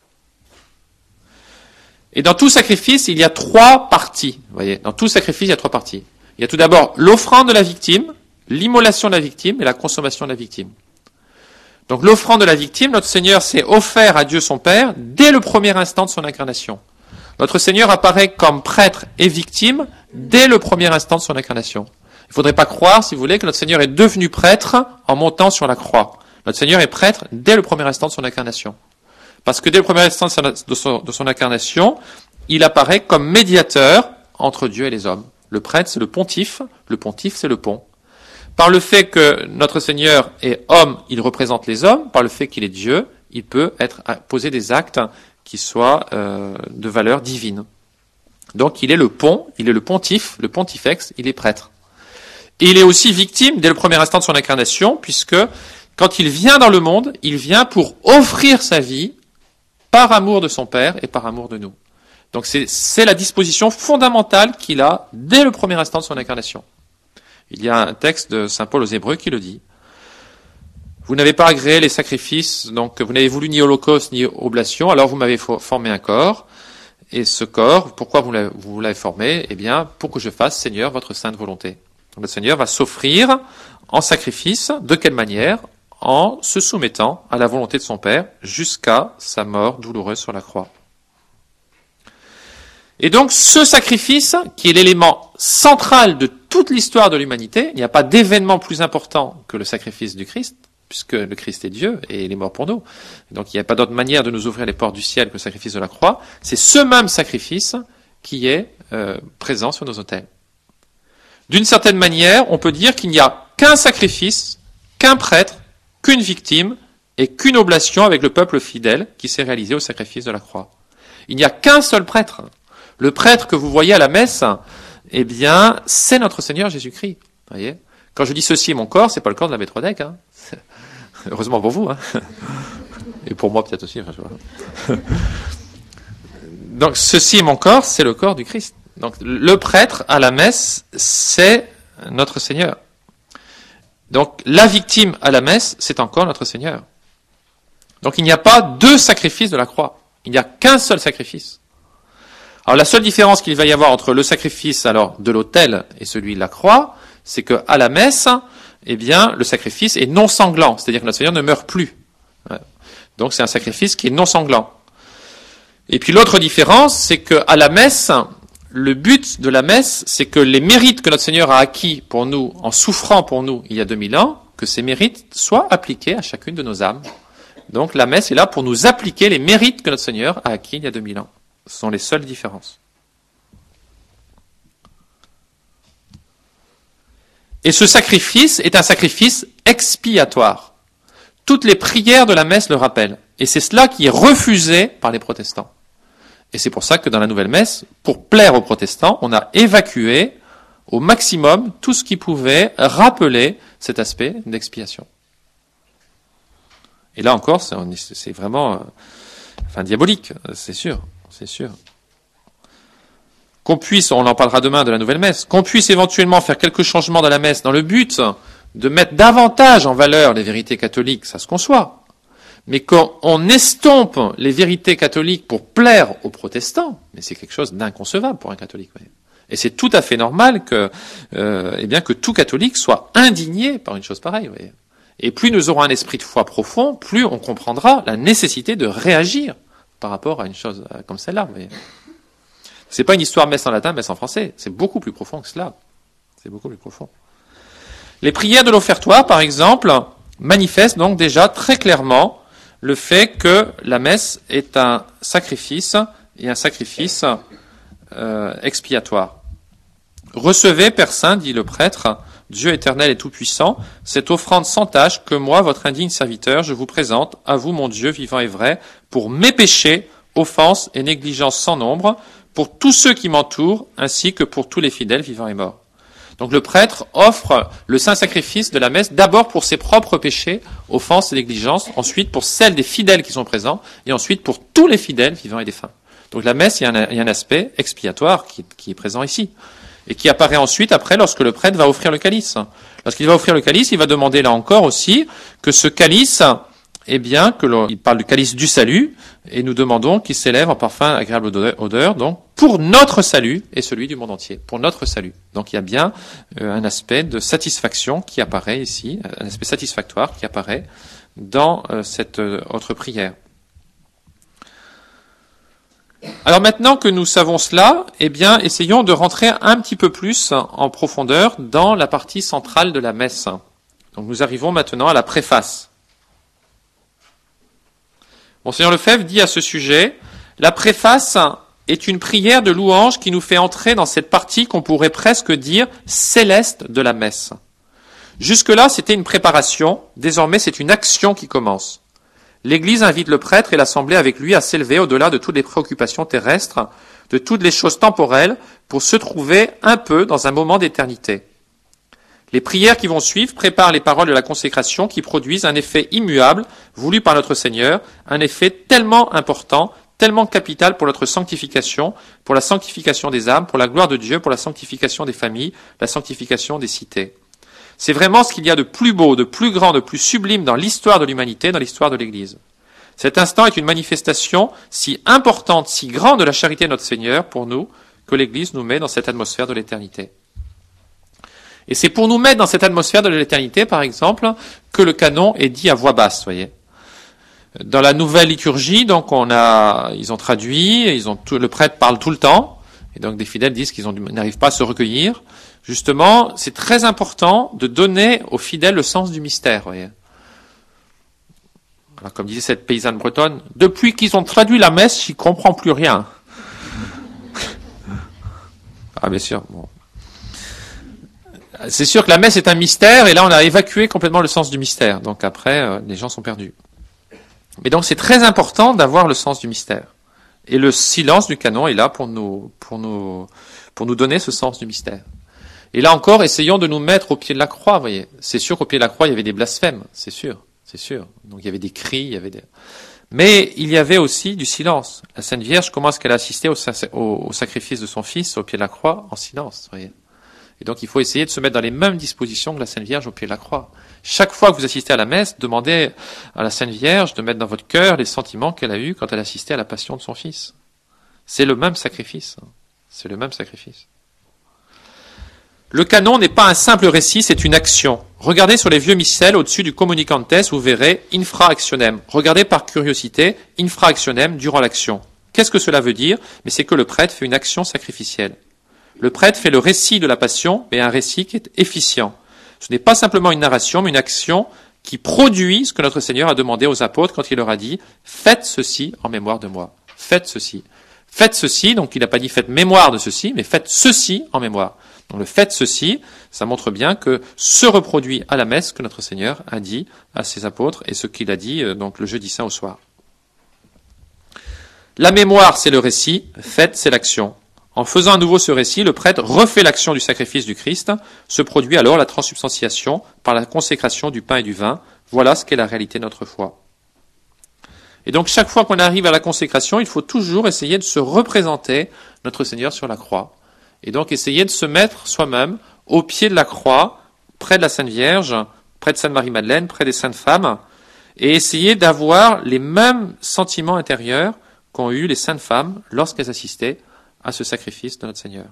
Et dans tout sacrifice, il y a trois parties. Vous voyez, dans tout sacrifice, il y a trois parties. Il y a tout d'abord l'offrande de la victime, l'immolation de la victime et la consommation de la victime. Donc l'offrande de la victime, notre Seigneur s'est offert à Dieu son Père dès le premier instant de son incarnation. Notre Seigneur apparaît comme prêtre et victime dès le premier instant de son incarnation. Il ne faudrait pas croire, si vous voulez, que notre Seigneur est devenu prêtre en montant sur la croix. Notre Seigneur est prêtre dès le premier instant de son incarnation. Parce que dès le premier instant de son, de son incarnation, il apparaît comme médiateur entre Dieu et les hommes. Le prêtre, c'est le pontife. Le pontife, c'est le pont. Par le fait que notre Seigneur est homme, il représente les hommes. Par le fait qu'il est Dieu, il peut être poser des actes qui soient euh, de valeur divine. Donc il est le pont, il est le pontife, le pontifex, il est prêtre. Et il est aussi victime dès le premier instant de son incarnation, puisque quand il vient dans le monde, il vient pour offrir sa vie par amour de son Père et par amour de nous. Donc c'est, c'est la disposition fondamentale qu'il a dès le premier instant de son incarnation. Il y a un texte de saint Paul aux Hébreux qui le dit. Vous n'avez pas agréé les sacrifices, donc vous n'avez voulu ni holocauste ni oblation, alors vous m'avez formé un corps. Et ce corps, pourquoi vous l'avez, vous l'avez formé? Eh bien, pour que je fasse, Seigneur, votre sainte volonté. Donc le Seigneur va s'offrir en sacrifice. De quelle manière? En se soumettant à la volonté de son Père jusqu'à sa mort douloureuse sur la croix. Et donc, ce sacrifice, qui est l'élément central de toute l'histoire de l'humanité, il n'y a pas d'événement plus important que le sacrifice du Christ, puisque le Christ est Dieu et il est mort pour nous. Donc, il n'y a pas d'autre manière de nous ouvrir les portes du ciel que le sacrifice de la croix. C'est ce même sacrifice qui est euh, présent sur nos autels. D'une certaine manière, on peut dire qu'il n'y a qu'un sacrifice, qu'un prêtre, qu'une victime et qu'une oblation avec le peuple fidèle qui s'est réalisé au sacrifice de la croix. Il n'y a qu'un seul prêtre. Le prêtre que vous voyez à la messe, eh bien, c'est notre Seigneur Jésus-Christ. Voyez ? Quand je dis ceci est mon corps, c'est pas le corps de la Métrodec, hein. Heureusement pour vous, hein. Et pour moi peut-être aussi. Enfin, je vois. Donc ceci est mon corps, c'est le corps du Christ. Donc le prêtre à la messe, c'est notre Seigneur. Donc la victime à la messe, c'est encore notre Seigneur. Donc il n'y a pas deux sacrifices de la croix. Il n'y a qu'un seul sacrifice. Alors la seule différence qu'il va y avoir entre le sacrifice alors de l'autel et celui de la croix, c'est que à la messe, eh bien le sacrifice est non sanglant, c'est-à-dire que notre Seigneur ne meurt plus. Donc c'est un sacrifice qui est non sanglant. Et puis l'autre différence, c'est que à la messe, le but de la messe, c'est que les mérites que notre Seigneur a acquis pour nous, en souffrant pour nous il y a deux mille ans, que ces mérites soient appliqués à chacune de nos âmes. Donc la messe est là pour nous appliquer les mérites que notre Seigneur a acquis il y a deux mille ans. Ce sont les seules différences. Et ce sacrifice est un sacrifice expiatoire. Toutes les prières de la messe le rappellent. Et c'est cela qui est refusé par les protestants. Et c'est pour ça que dans la nouvelle messe, pour plaire aux protestants, on a évacué au maximum tout ce qui pouvait rappeler cet aspect d'expiation. Et là encore, c'est, c'est vraiment euh, enfin, diabolique, c'est sûr, c'est sûr. Qu'on puisse, on en parlera demain de la nouvelle messe, qu'on puisse éventuellement faire quelques changements dans la messe dans le but de mettre davantage en valeur les vérités catholiques, ça se conçoit. Mais quand on estompe les vérités catholiques pour plaire aux protestants, mais c'est quelque chose d'inconcevable pour un catholique. Voyez. Et c'est tout à fait normal que, euh, eh bien, que tout catholique soit indigné par une chose pareille. Voyez. Et plus nous aurons un esprit de foi profond, plus on comprendra la nécessité de réagir par rapport à une chose comme celle-là. Voyez. C'est pas une histoire messe en latin, messe en français. C'est beaucoup plus profond que cela. C'est beaucoup plus profond. Les prières de l'offertoire, par exemple, manifestent donc déjà très clairement le fait que la messe est un sacrifice et un sacrifice euh, expiatoire. Recevez, Père Saint, dit le prêtre, Dieu éternel et tout-puissant, cette offrande sans tache que moi, votre indigne serviteur, je vous présente, à vous, mon Dieu vivant et vrai, pour mes péchés, offenses et négligences sans nombre, pour tous ceux qui m'entourent, ainsi que pour tous les fidèles vivants et morts. Donc le prêtre offre le saint sacrifice de la messe d'abord pour ses propres péchés, offenses et négligences, ensuite pour celles des fidèles qui sont présents, et ensuite pour tous les fidèles vivants et défunts. Donc la messe, il y a un, il y a un aspect expiatoire qui, qui est présent ici, et qui apparaît ensuite après lorsque le prêtre va offrir le calice. Lorsqu'il va offrir le calice, il va demander là encore aussi que ce calice, eh bien, que l'on, il parle du calice du salut, et nous demandons qu'il s'élève en parfum agréable odeur, donc pour notre salut et celui du monde entier, pour notre salut. Donc il y a bien euh, un aspect de satisfaction qui apparaît ici, un aspect satisfactoire qui apparaît dans euh, cette euh, autre prière. Alors maintenant que nous savons cela, eh bien, essayons de rentrer un petit peu plus en profondeur dans la partie centrale de la messe. Donc nous arrivons maintenant à la préface. Monseigneur Lefebvre dit à ce sujet, la préface est une prière de louange qui nous fait entrer dans cette partie qu'on pourrait presque dire céleste de la messe. Jusque-là, c'était une préparation, désormais c'est une action qui commence. L'Église invite le prêtre et l'Assemblée avec lui à s'élever au-delà de toutes les préoccupations terrestres, de toutes les choses temporelles, pour se trouver un peu dans un moment d'éternité. Les prières qui vont suivre préparent les paroles de la consécration qui produisent un effet immuable, voulu par notre Seigneur, un effet tellement important, tellement capital pour notre sanctification, pour la sanctification des âmes, pour la gloire de Dieu, pour la sanctification des familles, la sanctification des cités. C'est vraiment ce qu'il y a de plus beau, de plus grand, de plus sublime dans l'histoire de l'humanité, dans l'histoire de l'Église. Cet instant est une manifestation si importante, si grande de la charité de notre Seigneur pour nous, que l'Église nous met dans cette atmosphère de l'éternité. Et c'est pour nous mettre dans cette atmosphère de l'éternité, par exemple, que le canon est dit à voix basse, voyez. Dans la nouvelle liturgie, donc on a, ils ont traduit, ils ont tout, le prêtre parle tout le temps, et donc des fidèles disent qu'ils ont, n'arrivent pas à se recueillir. Justement, c'est très important de donner aux fidèles le sens du mystère, voyez. Alors, comme disait cette paysanne bretonne, depuis qu'ils ont traduit la messe, j'y comprends plus rien. Ah, bien sûr, bon. C'est sûr que la messe est un mystère, et là on a évacué complètement le sens du mystère. Donc après, euh, les gens sont perdus. Mais donc c'est très important d'avoir le sens du mystère. Et le silence du canon est là pour nous, pour nous, pour nous donner ce sens du mystère. Et là encore, essayons de nous mettre au pied de la croix, vous voyez. C'est sûr qu'au pied de la croix, il y avait des blasphèmes, c'est sûr, c'est sûr. Donc il y avait des cris, il y avait des... Mais il y avait aussi du silence. La Sainte Vierge, comment est-ce qu'elle a assisté au, au, au sacrifice de son fils au pied de la croix? En silence, vous voyez. Et donc il faut essayer de se mettre dans les mêmes dispositions que la Sainte Vierge au pied de la croix. Chaque fois que vous assistez à la messe, demandez à la Sainte Vierge de mettre dans votre cœur les sentiments qu'elle a eus quand elle assistait à la passion de son fils. C'est le même sacrifice. C'est le même sacrifice. Le canon n'est pas un simple récit, c'est une action. Regardez sur les vieux missels au-dessus du communicantes, vous verrez infra actionem. Regardez par curiosité, infra actionem durant l'action. Qu'est-ce que cela veut dire? Mais c'est que le prêtre fait une action sacrificielle. Le prêtre fait le récit de la passion, mais un récit qui est efficient. Ce n'est pas simplement une narration, mais une action qui produit ce que notre Seigneur a demandé aux apôtres quand il leur a dit « Faites ceci en mémoire de moi. Faites ceci. » Faites ceci, donc il n'a pas dit « Faites mémoire de ceci », mais « Faites ceci en mémoire ». Donc le « Faites ceci », ça montre bien que se reproduit à la messe que notre Seigneur a dit à ses apôtres et ce qu'il a dit donc le jeudi saint au soir. La mémoire, c'est le récit, faites, c'est l'action. En faisant à nouveau ce récit, le prêtre refait l'action du sacrifice du Christ, se produit alors la transsubstantiation par la consécration du pain et du vin. Voilà ce qu'est la réalité de notre foi. Et donc chaque fois qu'on arrive à la consécration, il faut toujours essayer de se représenter notre Seigneur sur la croix. Et donc essayer de se mettre soi-même au pied de la croix, près de la Sainte Vierge, près de Sainte Marie-Madeleine, près des Saintes Femmes, et essayer d'avoir les mêmes sentiments intérieurs qu'ont eu les Saintes Femmes lorsqu'elles assistaient à ce sacrifice de notre Seigneur.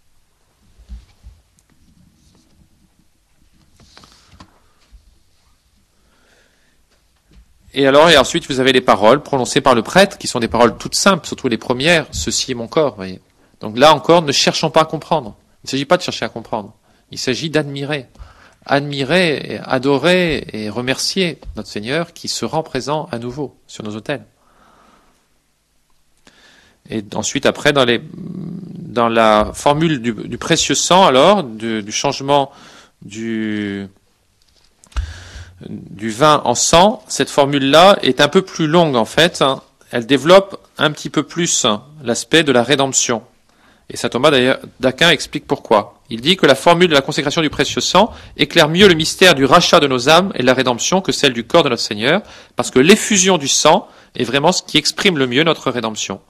Et alors, et ensuite, vous avez les paroles prononcées par le prêtre, qui sont des paroles toutes simples, surtout les premières, « Ceci est mon corps », vous voyez. Donc là encore, ne cherchons pas à comprendre. Il ne s'agit pas de chercher à comprendre. Il s'agit d'admirer. Admirer, et adorer et remercier notre Seigneur qui se rend présent à nouveau sur nos autels. Et ensuite, après, dans, les, dans la formule du, du précieux sang, alors, du, du changement du, du vin en sang, cette formule-là est un peu plus longue, en fait. Hein. Elle développe un petit peu plus l'aspect de la rédemption. Et saint Thomas d'Aquin explique pourquoi. Il dit que la formule de la consécration du précieux sang éclaire mieux le mystère du rachat de nos âmes et de la rédemption que celle du corps de notre Seigneur, parce que l'effusion du sang est vraiment ce qui exprime le mieux notre rédemption.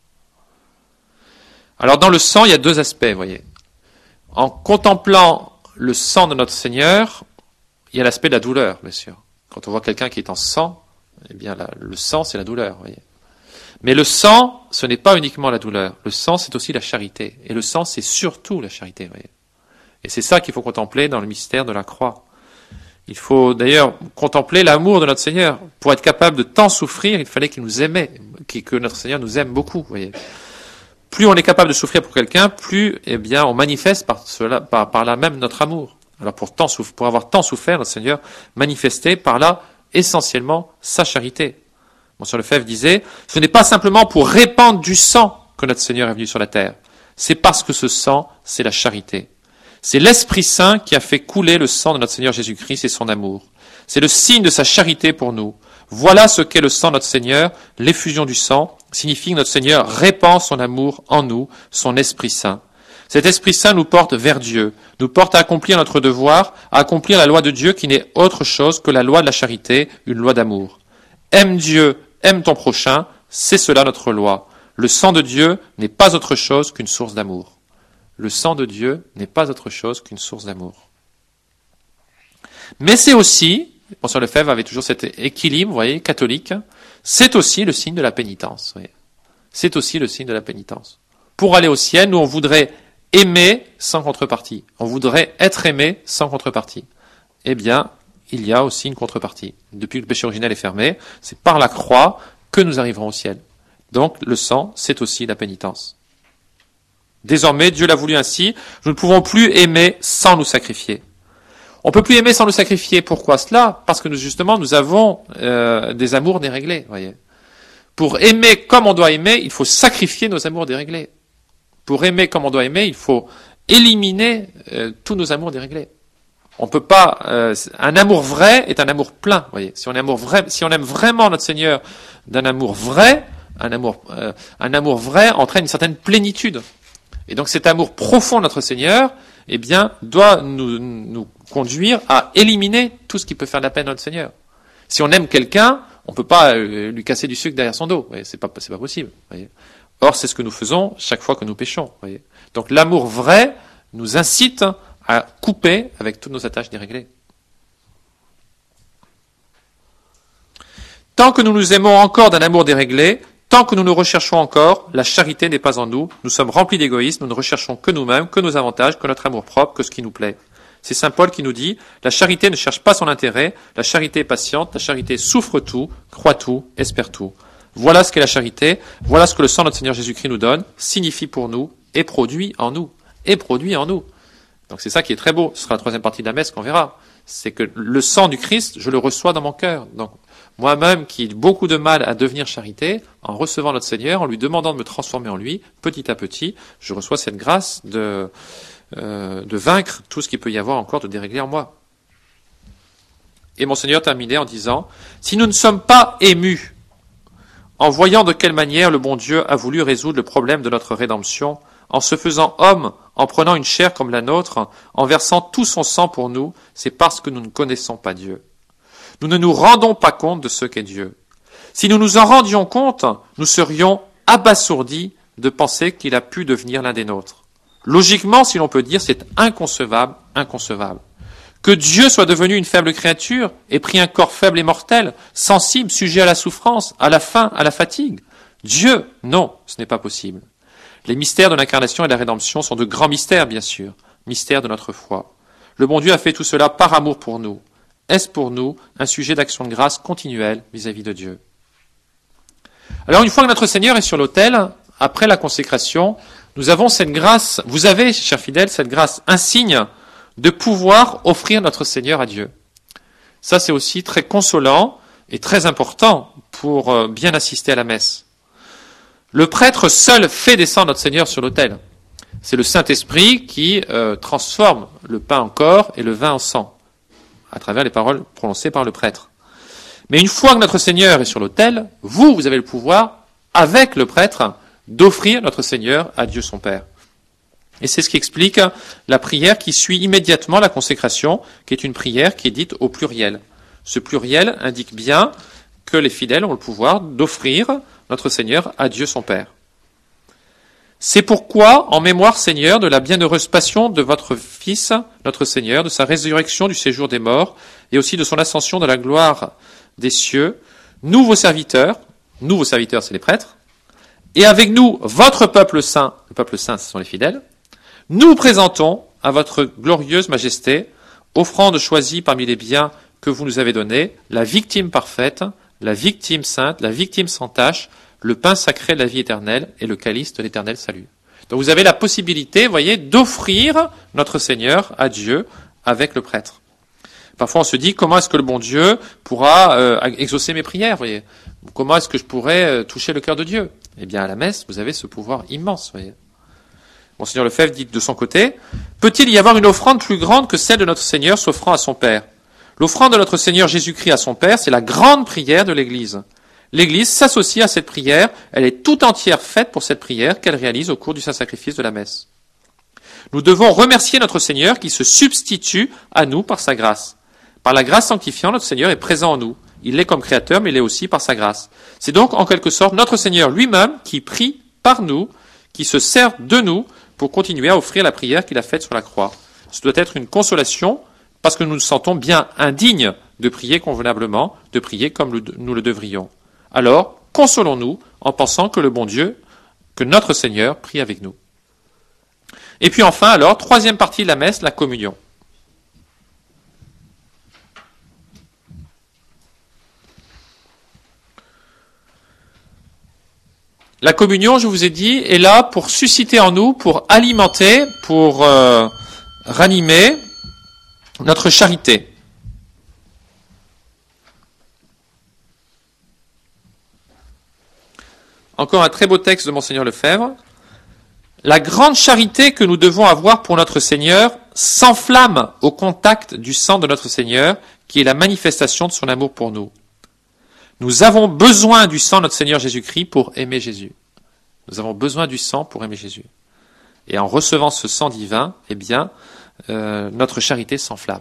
Alors dans le sang, il y a deux aspects, vous voyez. En contemplant le sang de notre Seigneur, il y a l'aspect de la douleur, bien sûr. Quand on voit quelqu'un qui est en sang, eh bien la, le sang, c'est la douleur, vous voyez. Mais le sang, ce n'est pas uniquement la douleur. Le sang, c'est aussi la charité. Et le sang, c'est surtout la charité, vous voyez. Et c'est ça qu'il faut contempler dans le mystère de la croix. Il faut d'ailleurs contempler l'amour de notre Seigneur. Pour être capable de tant souffrir, il fallait qu'il nous aimait, que notre Seigneur nous aime beaucoup, vous voyez. Plus on est capable de souffrir pour quelqu'un, plus eh bien on manifeste par cela, par, par là même notre amour. Alors pour, tant souffrir, pour avoir tant souffert, notre Seigneur manifestait par là essentiellement sa charité. Monsieur Lefebvre disait, ce n'est pas simplement pour répandre du sang que notre Seigneur est venu sur la terre. C'est parce que ce sang, c'est la charité. C'est l'Esprit Saint qui a fait couler le sang de notre Seigneur Jésus-Christ et son amour. C'est le signe de sa charité pour nous. Voilà ce qu'est le sang de notre Seigneur. L'effusion du sang signifie que notre Seigneur répand son amour en nous, son Esprit Saint. Cet Esprit Saint nous porte vers Dieu, nous porte à accomplir notre devoir, à accomplir la loi de Dieu qui n'est autre chose que la loi de la charité, une loi d'amour. Aime Dieu, aime ton prochain, c'est cela notre loi. Le sang de Dieu n'est pas autre chose qu'une source d'amour. Le sang de Dieu n'est pas autre chose qu'une source d'amour. Mais c'est aussi, Monsieur Lefebvre avait toujours cet équilibre, vous voyez, catholique, c'est aussi le signe de la pénitence. Vous voyez. C'est aussi le signe de la pénitence. Pour aller au ciel, nous on voudrait aimer sans contrepartie. On voudrait être aimé sans contrepartie. Eh bien, il y a aussi une contrepartie. Depuis que le péché originel est fermé, c'est par la croix que nous arriverons au ciel. Donc, le sang, c'est aussi la pénitence. Désormais, Dieu l'a voulu ainsi, nous ne pouvons plus aimer sans nous sacrifier. On ne peut plus aimer sans nous sacrifier. Pourquoi cela? Parce que nous, justement, nous avons euh, des amours déréglés. Vous voyez. Pour aimer comme on doit aimer, il faut sacrifier nos amours déréglés. Pour aimer comme on doit aimer, il faut éliminer euh, tous nos amours déréglés. On peut pas. Euh, un amour vrai est un amour plein. Vous voyez. Si on, amour vrai, si on aime vraiment notre Seigneur d'un amour vrai, un amour, euh, un amour vrai entraîne une certaine plénitude. Et donc cet amour profond de notre Seigneur, eh bien, doit nous, nous conduire à éliminer tout ce qui peut faire de la peine à notre Seigneur. Si on aime quelqu'un, on ne peut pas lui casser du sucre derrière son dos. Vous voyez, c'est pas, c'est pas possible. Vous voyez. Or, c'est ce que nous faisons chaque fois que nous péchons. Vous voyez. Donc, l'amour vrai nous incite à couper avec toutes nos attaches déréglées. Tant que nous nous aimons encore d'un amour déréglé, tant que nous nous recherchons encore, la charité n'est pas en nous. Nous sommes remplis d'égoïsme, nous ne recherchons que nous-mêmes, que nos avantages, que notre amour propre, que ce qui nous plaît. C'est saint Paul qui nous dit, la charité ne cherche pas son intérêt, la charité est patiente, la charité souffre tout, croit tout, espère tout. Voilà ce qu'est la charité, voilà ce que le sang de notre Seigneur Jésus-Christ nous donne, signifie pour nous, et produit en nous, et produit en nous. Donc c'est ça qui est très beau, ce sera la troisième partie de la messe qu'on verra. C'est que le sang du Christ, je le reçois dans mon cœur. Donc, moi-même qui ai beaucoup de mal à devenir charité, en recevant notre Seigneur, en lui demandant de me transformer en lui, petit à petit, je reçois cette grâce de, euh, de vaincre tout ce qu'il peut y avoir encore de déréglé en moi. Et mon Seigneur terminait en disant, si nous ne sommes pas émus, en voyant de quelle manière le bon Dieu a voulu résoudre le problème de notre rédemption, en se faisant homme, en prenant une chair comme la nôtre, en versant tout son sang pour nous, c'est parce que nous ne connaissons pas Dieu. Nous ne nous rendons pas compte de ce qu'est Dieu. Si nous nous en rendions compte, nous serions abasourdis de penser qu'il a pu devenir l'un des nôtres. Logiquement, si l'on peut dire, c'est inconcevable, inconcevable. Que Dieu soit devenu une faible créature et pris un corps faible et mortel, sensible, sujet à la souffrance, à la faim, à la fatigue. Dieu, non, ce n'est pas possible. Les mystères de l'incarnation et de la rédemption sont de grands mystères, bien sûr, mystères de notre foi. Le bon Dieu a fait tout cela par amour pour nous. Est-ce pour nous un sujet d'action de grâce continuelle vis-à-vis de Dieu? Alors, une fois que notre Seigneur est sur l'autel, après la consécration, nous avons cette grâce, vous avez, chers fidèles, cette grâce insigne de pouvoir offrir notre Seigneur à Dieu. Ça, c'est aussi très consolant et très important pour bien assister à la messe. Le prêtre seul fait descendre notre Seigneur sur l'autel. C'est le Saint-Esprit qui euh, transforme le pain en corps et le vin en sang, à travers les paroles prononcées par le prêtre. Mais une fois que notre Seigneur est sur l'autel, vous, vous avez le pouvoir, avec le prêtre, d'offrir notre Seigneur à Dieu son Père. Et c'est ce qui explique la prière qui suit immédiatement la consécration, qui est une prière qui est dite au pluriel. Ce pluriel indique bien que les fidèles ont le pouvoir d'offrir notre Seigneur à Dieu son Père. C'est pourquoi, en mémoire, Seigneur, de la bienheureuse passion de votre Fils, notre Seigneur, de sa résurrection du séjour des morts, et aussi de son ascension de la gloire des cieux, nous, vos serviteurs, nous, vos serviteurs, c'est les prêtres, et avec nous, votre peuple saint, le peuple saint, ce sont les fidèles, nous présentons à votre glorieuse majesté, offrande choisie parmi les biens que vous nous avez donnés, la victime parfaite, la victime sainte, la victime sans tache, le pain sacré de la vie éternelle et le calice de l'éternel salut. Donc vous avez la possibilité, vous voyez, d'offrir notre Seigneur à Dieu avec le prêtre. Parfois on se dit, comment est-ce que le bon Dieu pourra euh, exaucer mes prières, vous voyez? Comment est-ce que je pourrais euh, toucher le cœur de Dieu? Eh bien à la messe, vous avez ce pouvoir immense, vous voyez. Monseigneur Lefebvre dit de son côté, peut-il y avoir une offrande plus grande que celle de notre Seigneur s'offrant à son Père? L'offrande de notre Seigneur Jésus-Christ à son Père, c'est la grande prière de l'Église. L'Église s'associe à cette prière, elle est tout entière faite pour cette prière qu'elle réalise au cours du Saint-Sacrifice de la messe. Nous devons remercier notre Seigneur qui se substitue à nous par sa grâce. Par la grâce sanctifiante, notre Seigneur est présent en nous. Il l'est comme créateur, mais il l'est aussi par sa grâce. C'est donc en quelque sorte notre Seigneur lui-même qui prie par nous, qui se sert de nous pour continuer à offrir la prière qu'il a faite sur la croix. Ce doit être une consolation parce que nous nous sentons bien indignes de prier convenablement, de prier comme nous le devrions. Alors, consolons-nous en pensant que le bon Dieu, que notre Seigneur prie avec nous. Et puis enfin, alors, troisième partie de la messe, la communion. La communion, je vous ai dit, est là pour susciter en nous, pour alimenter, pour euh, ranimer notre charité. Encore un très beau texte de Monseigneur Lefebvre. La grande charité que nous devons avoir pour notre Seigneur s'enflamme au contact du sang de notre Seigneur, qui est la manifestation de son amour pour nous. Nous avons besoin du sang de notre Seigneur Jésus-Christ pour aimer Jésus. Nous avons besoin du sang pour aimer Jésus. Et en recevant ce sang divin, eh bien, euh, notre charité s'enflamme.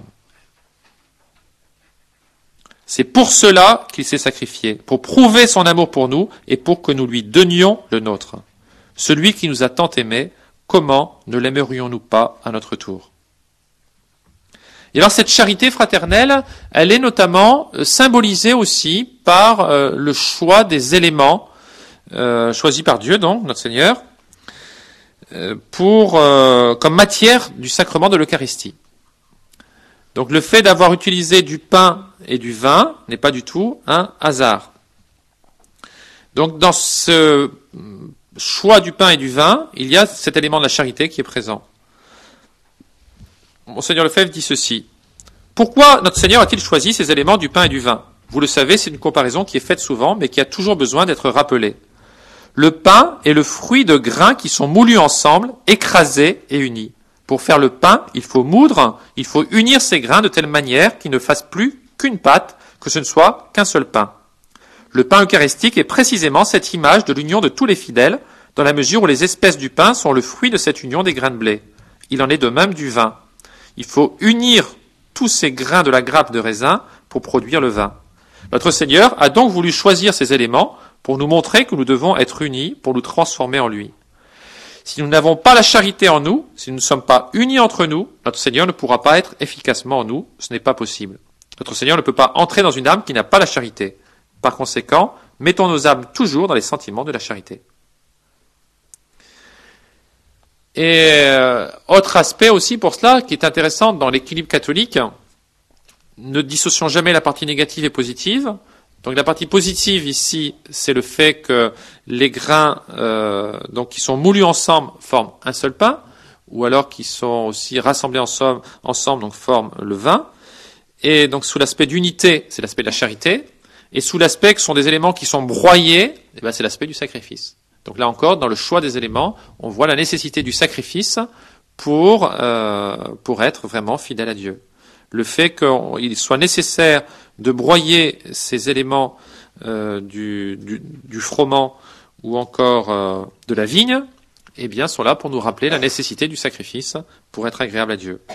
C'est pour cela qu'il s'est sacrifié, pour prouver son amour pour nous et pour que nous lui donnions le nôtre. Celui qui nous a tant aimés, comment ne l'aimerions-nous pas à notre tour? Et alors cette charité fraternelle, elle est notamment symbolisée aussi par euh, le choix des éléments euh, choisis par Dieu, donc notre Seigneur, euh, pour euh, comme matière du sacrement de l'Eucharistie. Donc le fait d'avoir utilisé du pain et du vin n'est pas du tout un hasard. Donc dans ce choix du pain et du vin, il y a cet élément de la charité qui est présent. Monseigneur Lefebvre dit ceci. Pourquoi notre Seigneur a-t-il choisi ces éléments du pain et du vin? Vous le savez, c'est une comparaison qui est faite souvent, mais qui a toujours besoin d'être rappelée. Le pain est le fruit de grains qui sont moulus ensemble, écrasés et unis. Pour faire le pain, il faut moudre, il faut unir ces grains de telle manière qu'ils ne fassent plus qu'une pâte, que ce ne soit qu'un seul pain. Le pain eucharistique est précisément cette image de l'union de tous les fidèles, dans la mesure où les espèces du pain sont le fruit de cette union des grains de blé. Il en est de même du vin. Il faut unir tous ces grains de la grappe de raisin pour produire le vin. Notre Seigneur a donc voulu choisir ces éléments pour nous montrer que nous devons être unis pour nous transformer en lui. Si nous n'avons pas la charité en nous, si nous ne sommes pas unis entre nous, notre Seigneur ne pourra pas être efficacement en nous, ce n'est pas possible. Notre Seigneur ne peut pas entrer dans une âme qui n'a pas la charité. Par conséquent, mettons nos âmes toujours dans les sentiments de la charité. Et euh, autre aspect aussi pour cela, qui est intéressant dans l'équilibre catholique, ne dissocions jamais la partie négative et positive. Donc la partie positive ici, c'est le fait que les grains euh, donc qui sont moulus ensemble forment un seul pain, ou alors qui sont aussi rassemblés ensemble, ensemble donc forment le vin. Et donc sous l'aspect d'unité, c'est l'aspect de la charité. Et sous l'aspect que ce sont des éléments qui sont broyés, eh ben c'est l'aspect du sacrifice. Donc là encore, dans le choix des éléments, on voit la nécessité du sacrifice pour euh, pour être vraiment fidèle à Dieu. Le fait qu'il soit nécessaire de broyer ces éléments euh, du, du, du froment ou encore euh, de la vigne, eh bien, sont là pour nous rappeler la nécessité du sacrifice pour être agréable à Dieu.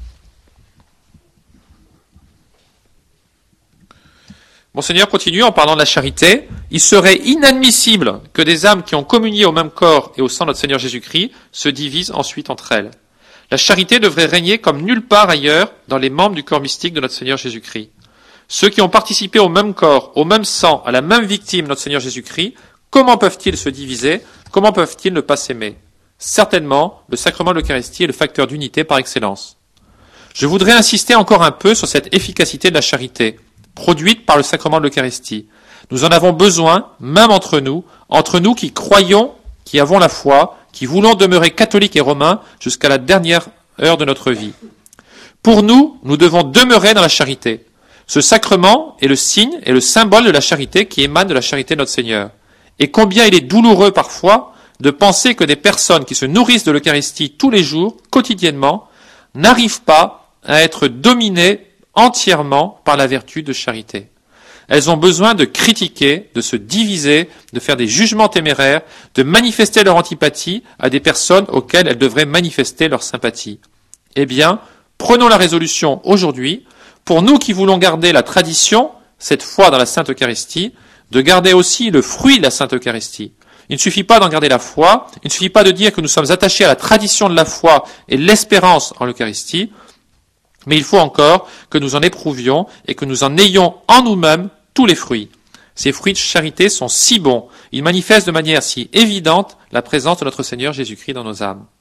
Monseigneur continue en parlant de la charité. Il serait inadmissible que des âmes qui ont communié au même corps et au sang de notre Seigneur Jésus-Christ se divisent ensuite entre elles. La charité devrait régner comme nulle part ailleurs dans les membres du corps mystique de notre Seigneur Jésus-Christ. Ceux qui ont participé au même corps, au même sang, à la même victime, notre Seigneur Jésus-Christ, comment peuvent-ils se diviser? Comment peuvent-ils ne pas s'aimer? Certainement, le sacrement de l'Eucharistie est le facteur d'unité par excellence. Je voudrais insister encore un peu sur cette efficacité de la charité, produite par le sacrement de l'Eucharistie. Nous en avons besoin, même entre nous, entre nous qui croyons, qui avons la foi, qui voulons demeurer catholiques et romains jusqu'à la dernière heure de notre vie. Pour nous, nous devons demeurer dans la charité. Ce sacrement est le signe et le symbole de la charité qui émane de la charité de notre Seigneur. Et combien il est douloureux parfois de penser que des personnes qui se nourrissent de l'Eucharistie tous les jours, quotidiennement, n'arrivent pas à être dominées entièrement par la vertu de charité. Elles ont besoin de critiquer, de se diviser, de faire des jugements téméraires, de manifester leur antipathie à des personnes auxquelles elles devraient manifester leur sympathie. Eh bien, prenons la résolution aujourd'hui, pour nous qui voulons garder la tradition, cette foi dans la Sainte Eucharistie, de garder aussi le fruit de la Sainte Eucharistie. Il ne suffit pas d'en garder la foi, il ne suffit pas de dire que nous sommes attachés à la tradition de la foi et l'espérance en l'Eucharistie, mais il faut encore que nous en éprouvions et que nous en ayons en nous-mêmes tous les fruits. Ces fruits de charité sont si bons, ils manifestent de manière si évidente la présence de notre Seigneur Jésus-Christ dans nos âmes.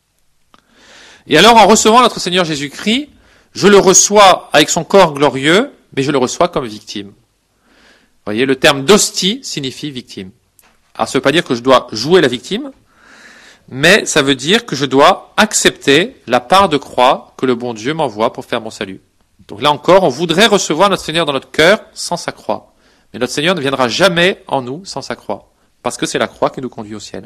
Et alors, en recevant notre Seigneur Jésus-Christ, je le reçois avec son corps glorieux, mais je le reçois comme victime. Vous voyez, le terme d'hostie signifie victime. Alors, ça ne veut pas dire que je dois jouer la victime, mais ça veut dire que je dois accepter la part de croix que le bon Dieu m'envoie pour faire mon salut. Donc là encore, on voudrait recevoir notre Seigneur dans notre cœur sans sa croix. Mais notre Seigneur ne viendra jamais en nous sans sa croix, parce que c'est la croix qui nous conduit au ciel.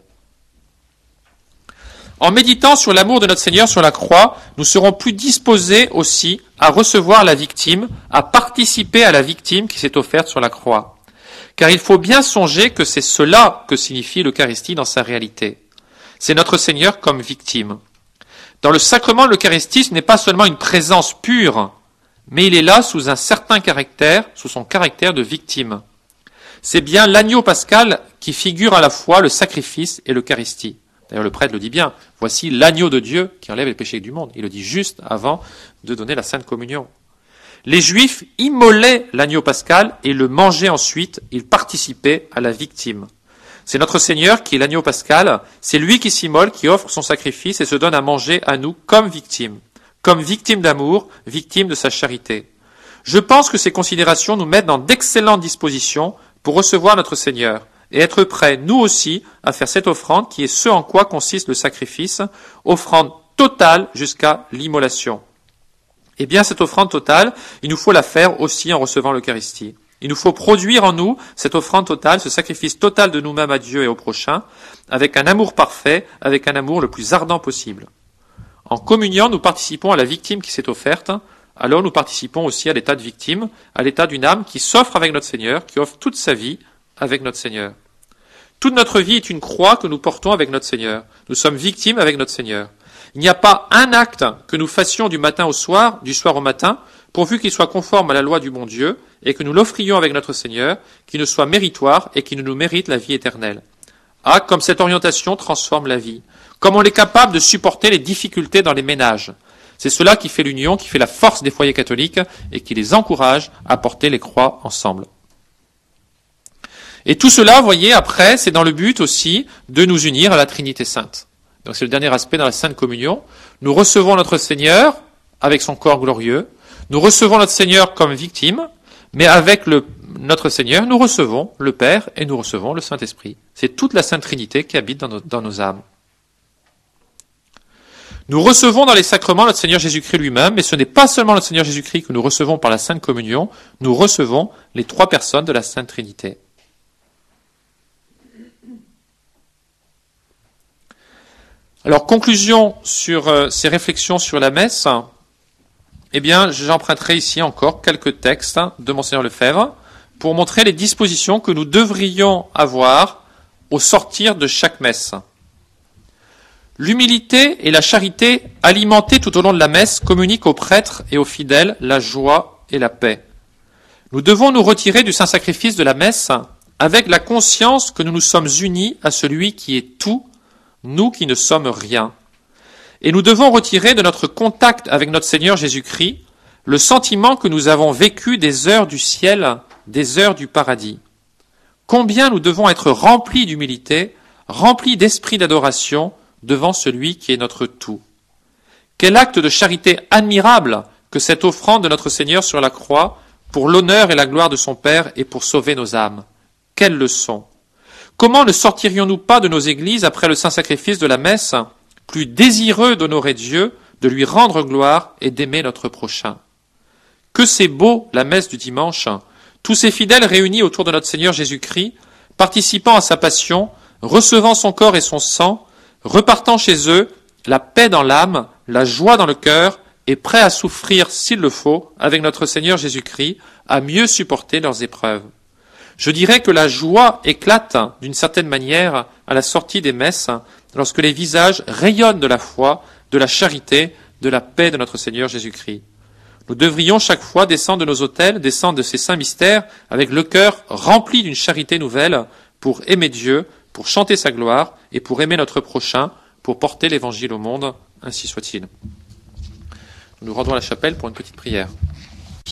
En méditant sur l'amour de notre Seigneur sur la croix, nous serons plus disposés aussi à recevoir la victime, à participer à la victime qui s'est offerte sur la croix. Car il faut bien songer que c'est cela que signifie l'Eucharistie dans sa réalité. C'est notre Seigneur comme victime. Dans le sacrement de l'Eucharistie, ce n'est pas seulement une présence pure, mais il est là sous un certain caractère, sous son caractère de victime. C'est bien l'agneau pascal qui figure à la fois le sacrifice et l'Eucharistie. D'ailleurs, le prêtre le dit bien. Voici l'agneau de Dieu qui enlève les péchés du monde. Il le dit juste avant de donner la Sainte Communion. Les Juifs immolaient l'agneau pascal et le mangeaient ensuite. Ils participaient à la victime. C'est notre Seigneur qui est l'agneau pascal. C'est lui qui s'immole, qui offre son sacrifice et se donne à manger à nous comme victime. Comme victime d'amour, victime de sa charité. Je pense que ces considérations nous mettent dans d'excellentes dispositions pour recevoir notre Seigneur et être prêts, nous aussi, à faire cette offrande qui est ce en quoi consiste le sacrifice, offrande totale jusqu'à l'immolation. Eh bien, cette offrande totale, il nous faut la faire aussi en recevant l'Eucharistie. Il nous faut produire en nous cette offrande totale, ce sacrifice total de nous-mêmes à Dieu et au prochain, avec un amour parfait, avec un amour le plus ardent possible. En communiant, nous participons à la victime qui s'est offerte, alors nous participons aussi à l'état de victime, à l'état d'une âme qui s'offre avec notre Seigneur, qui offre toute sa vie avec notre Seigneur. Toute notre vie est une croix que nous portons avec notre Seigneur. Nous sommes victimes avec notre Seigneur. Il n'y a pas un acte que nous fassions du matin au soir, du soir au matin, pourvu qu'il soit conforme à la loi du bon Dieu, et que nous l'offrions avec notre Seigneur, qui ne soit méritoire et qui ne nous mérite la vie éternelle. Ah, comme cette orientation transforme la vie. Comme on est capable de supporter les difficultés dans les ménages. C'est cela qui fait l'union, qui fait la force des foyers catholiques et qui les encourage à porter les croix ensemble. Et tout cela, vous voyez, après, c'est dans le but aussi de nous unir à la Trinité Sainte. Donc c'est le dernier aspect dans la Sainte Communion. Nous recevons notre Seigneur avec son corps glorieux. Nous recevons notre Seigneur comme victime, mais avec le, notre Seigneur, nous recevons le Père et nous recevons le Saint-Esprit. C'est toute la Sainte Trinité qui habite dans nos, dans nos âmes. Nous recevons dans les sacrements notre Seigneur Jésus-Christ lui-même, mais ce n'est pas seulement notre Seigneur Jésus-Christ que nous recevons par la Sainte Communion, nous recevons les trois personnes de la Sainte Trinité. Alors, conclusion sur euh, ces réflexions sur la messe, eh bien, j'emprunterai ici encore quelques textes de Monseigneur Lefebvre pour montrer les dispositions que nous devrions avoir au sortir de chaque messe. L'humilité et la charité alimentées tout au long de la messe communiquent aux prêtres et aux fidèles la joie et la paix. Nous devons nous retirer du saint sacrifice de la messe avec la conscience que nous nous sommes unis à celui qui est tout, nous qui ne sommes rien. Et nous devons retirer de notre contact avec notre Seigneur Jésus-Christ le sentiment que nous avons vécu des heures du ciel, des heures du paradis. Combien nous devons être remplis d'humilité, remplis d'esprit d'adoration, devant celui qui est notre tout. Quel acte de charité admirable que cette offrande de notre Seigneur sur la croix pour l'honneur et la gloire de son Père et pour sauver nos âmes. Quelle leçon! Comment ne sortirions-nous pas de nos églises après le saint sacrifice de la messe, plus désireux d'honorer Dieu, de lui rendre gloire et d'aimer notre prochain? Que c'est beau la messe du dimanche, tous ces fidèles réunis autour de notre Seigneur Jésus-Christ, participant à sa passion, recevant son corps et son sang, repartant chez eux, la paix dans l'âme, la joie dans le cœur, et prêts à souffrir, s'il le faut, avec notre Seigneur Jésus-Christ, à mieux supporter leurs épreuves. Je dirais que la joie éclate, d'une certaine manière, à la sortie des messes, lorsque les visages rayonnent de la foi, de la charité, de la paix de notre Seigneur Jésus-Christ. Nous devrions chaque fois descendre de nos autels, descendre de ces saints mystères, avec le cœur rempli d'une charité nouvelle, pour aimer Dieu, pour chanter sa gloire et pour aimer notre prochain, pour porter l'Évangile au monde, ainsi soit-il. Nous nous rendons à la chapelle pour une petite prière.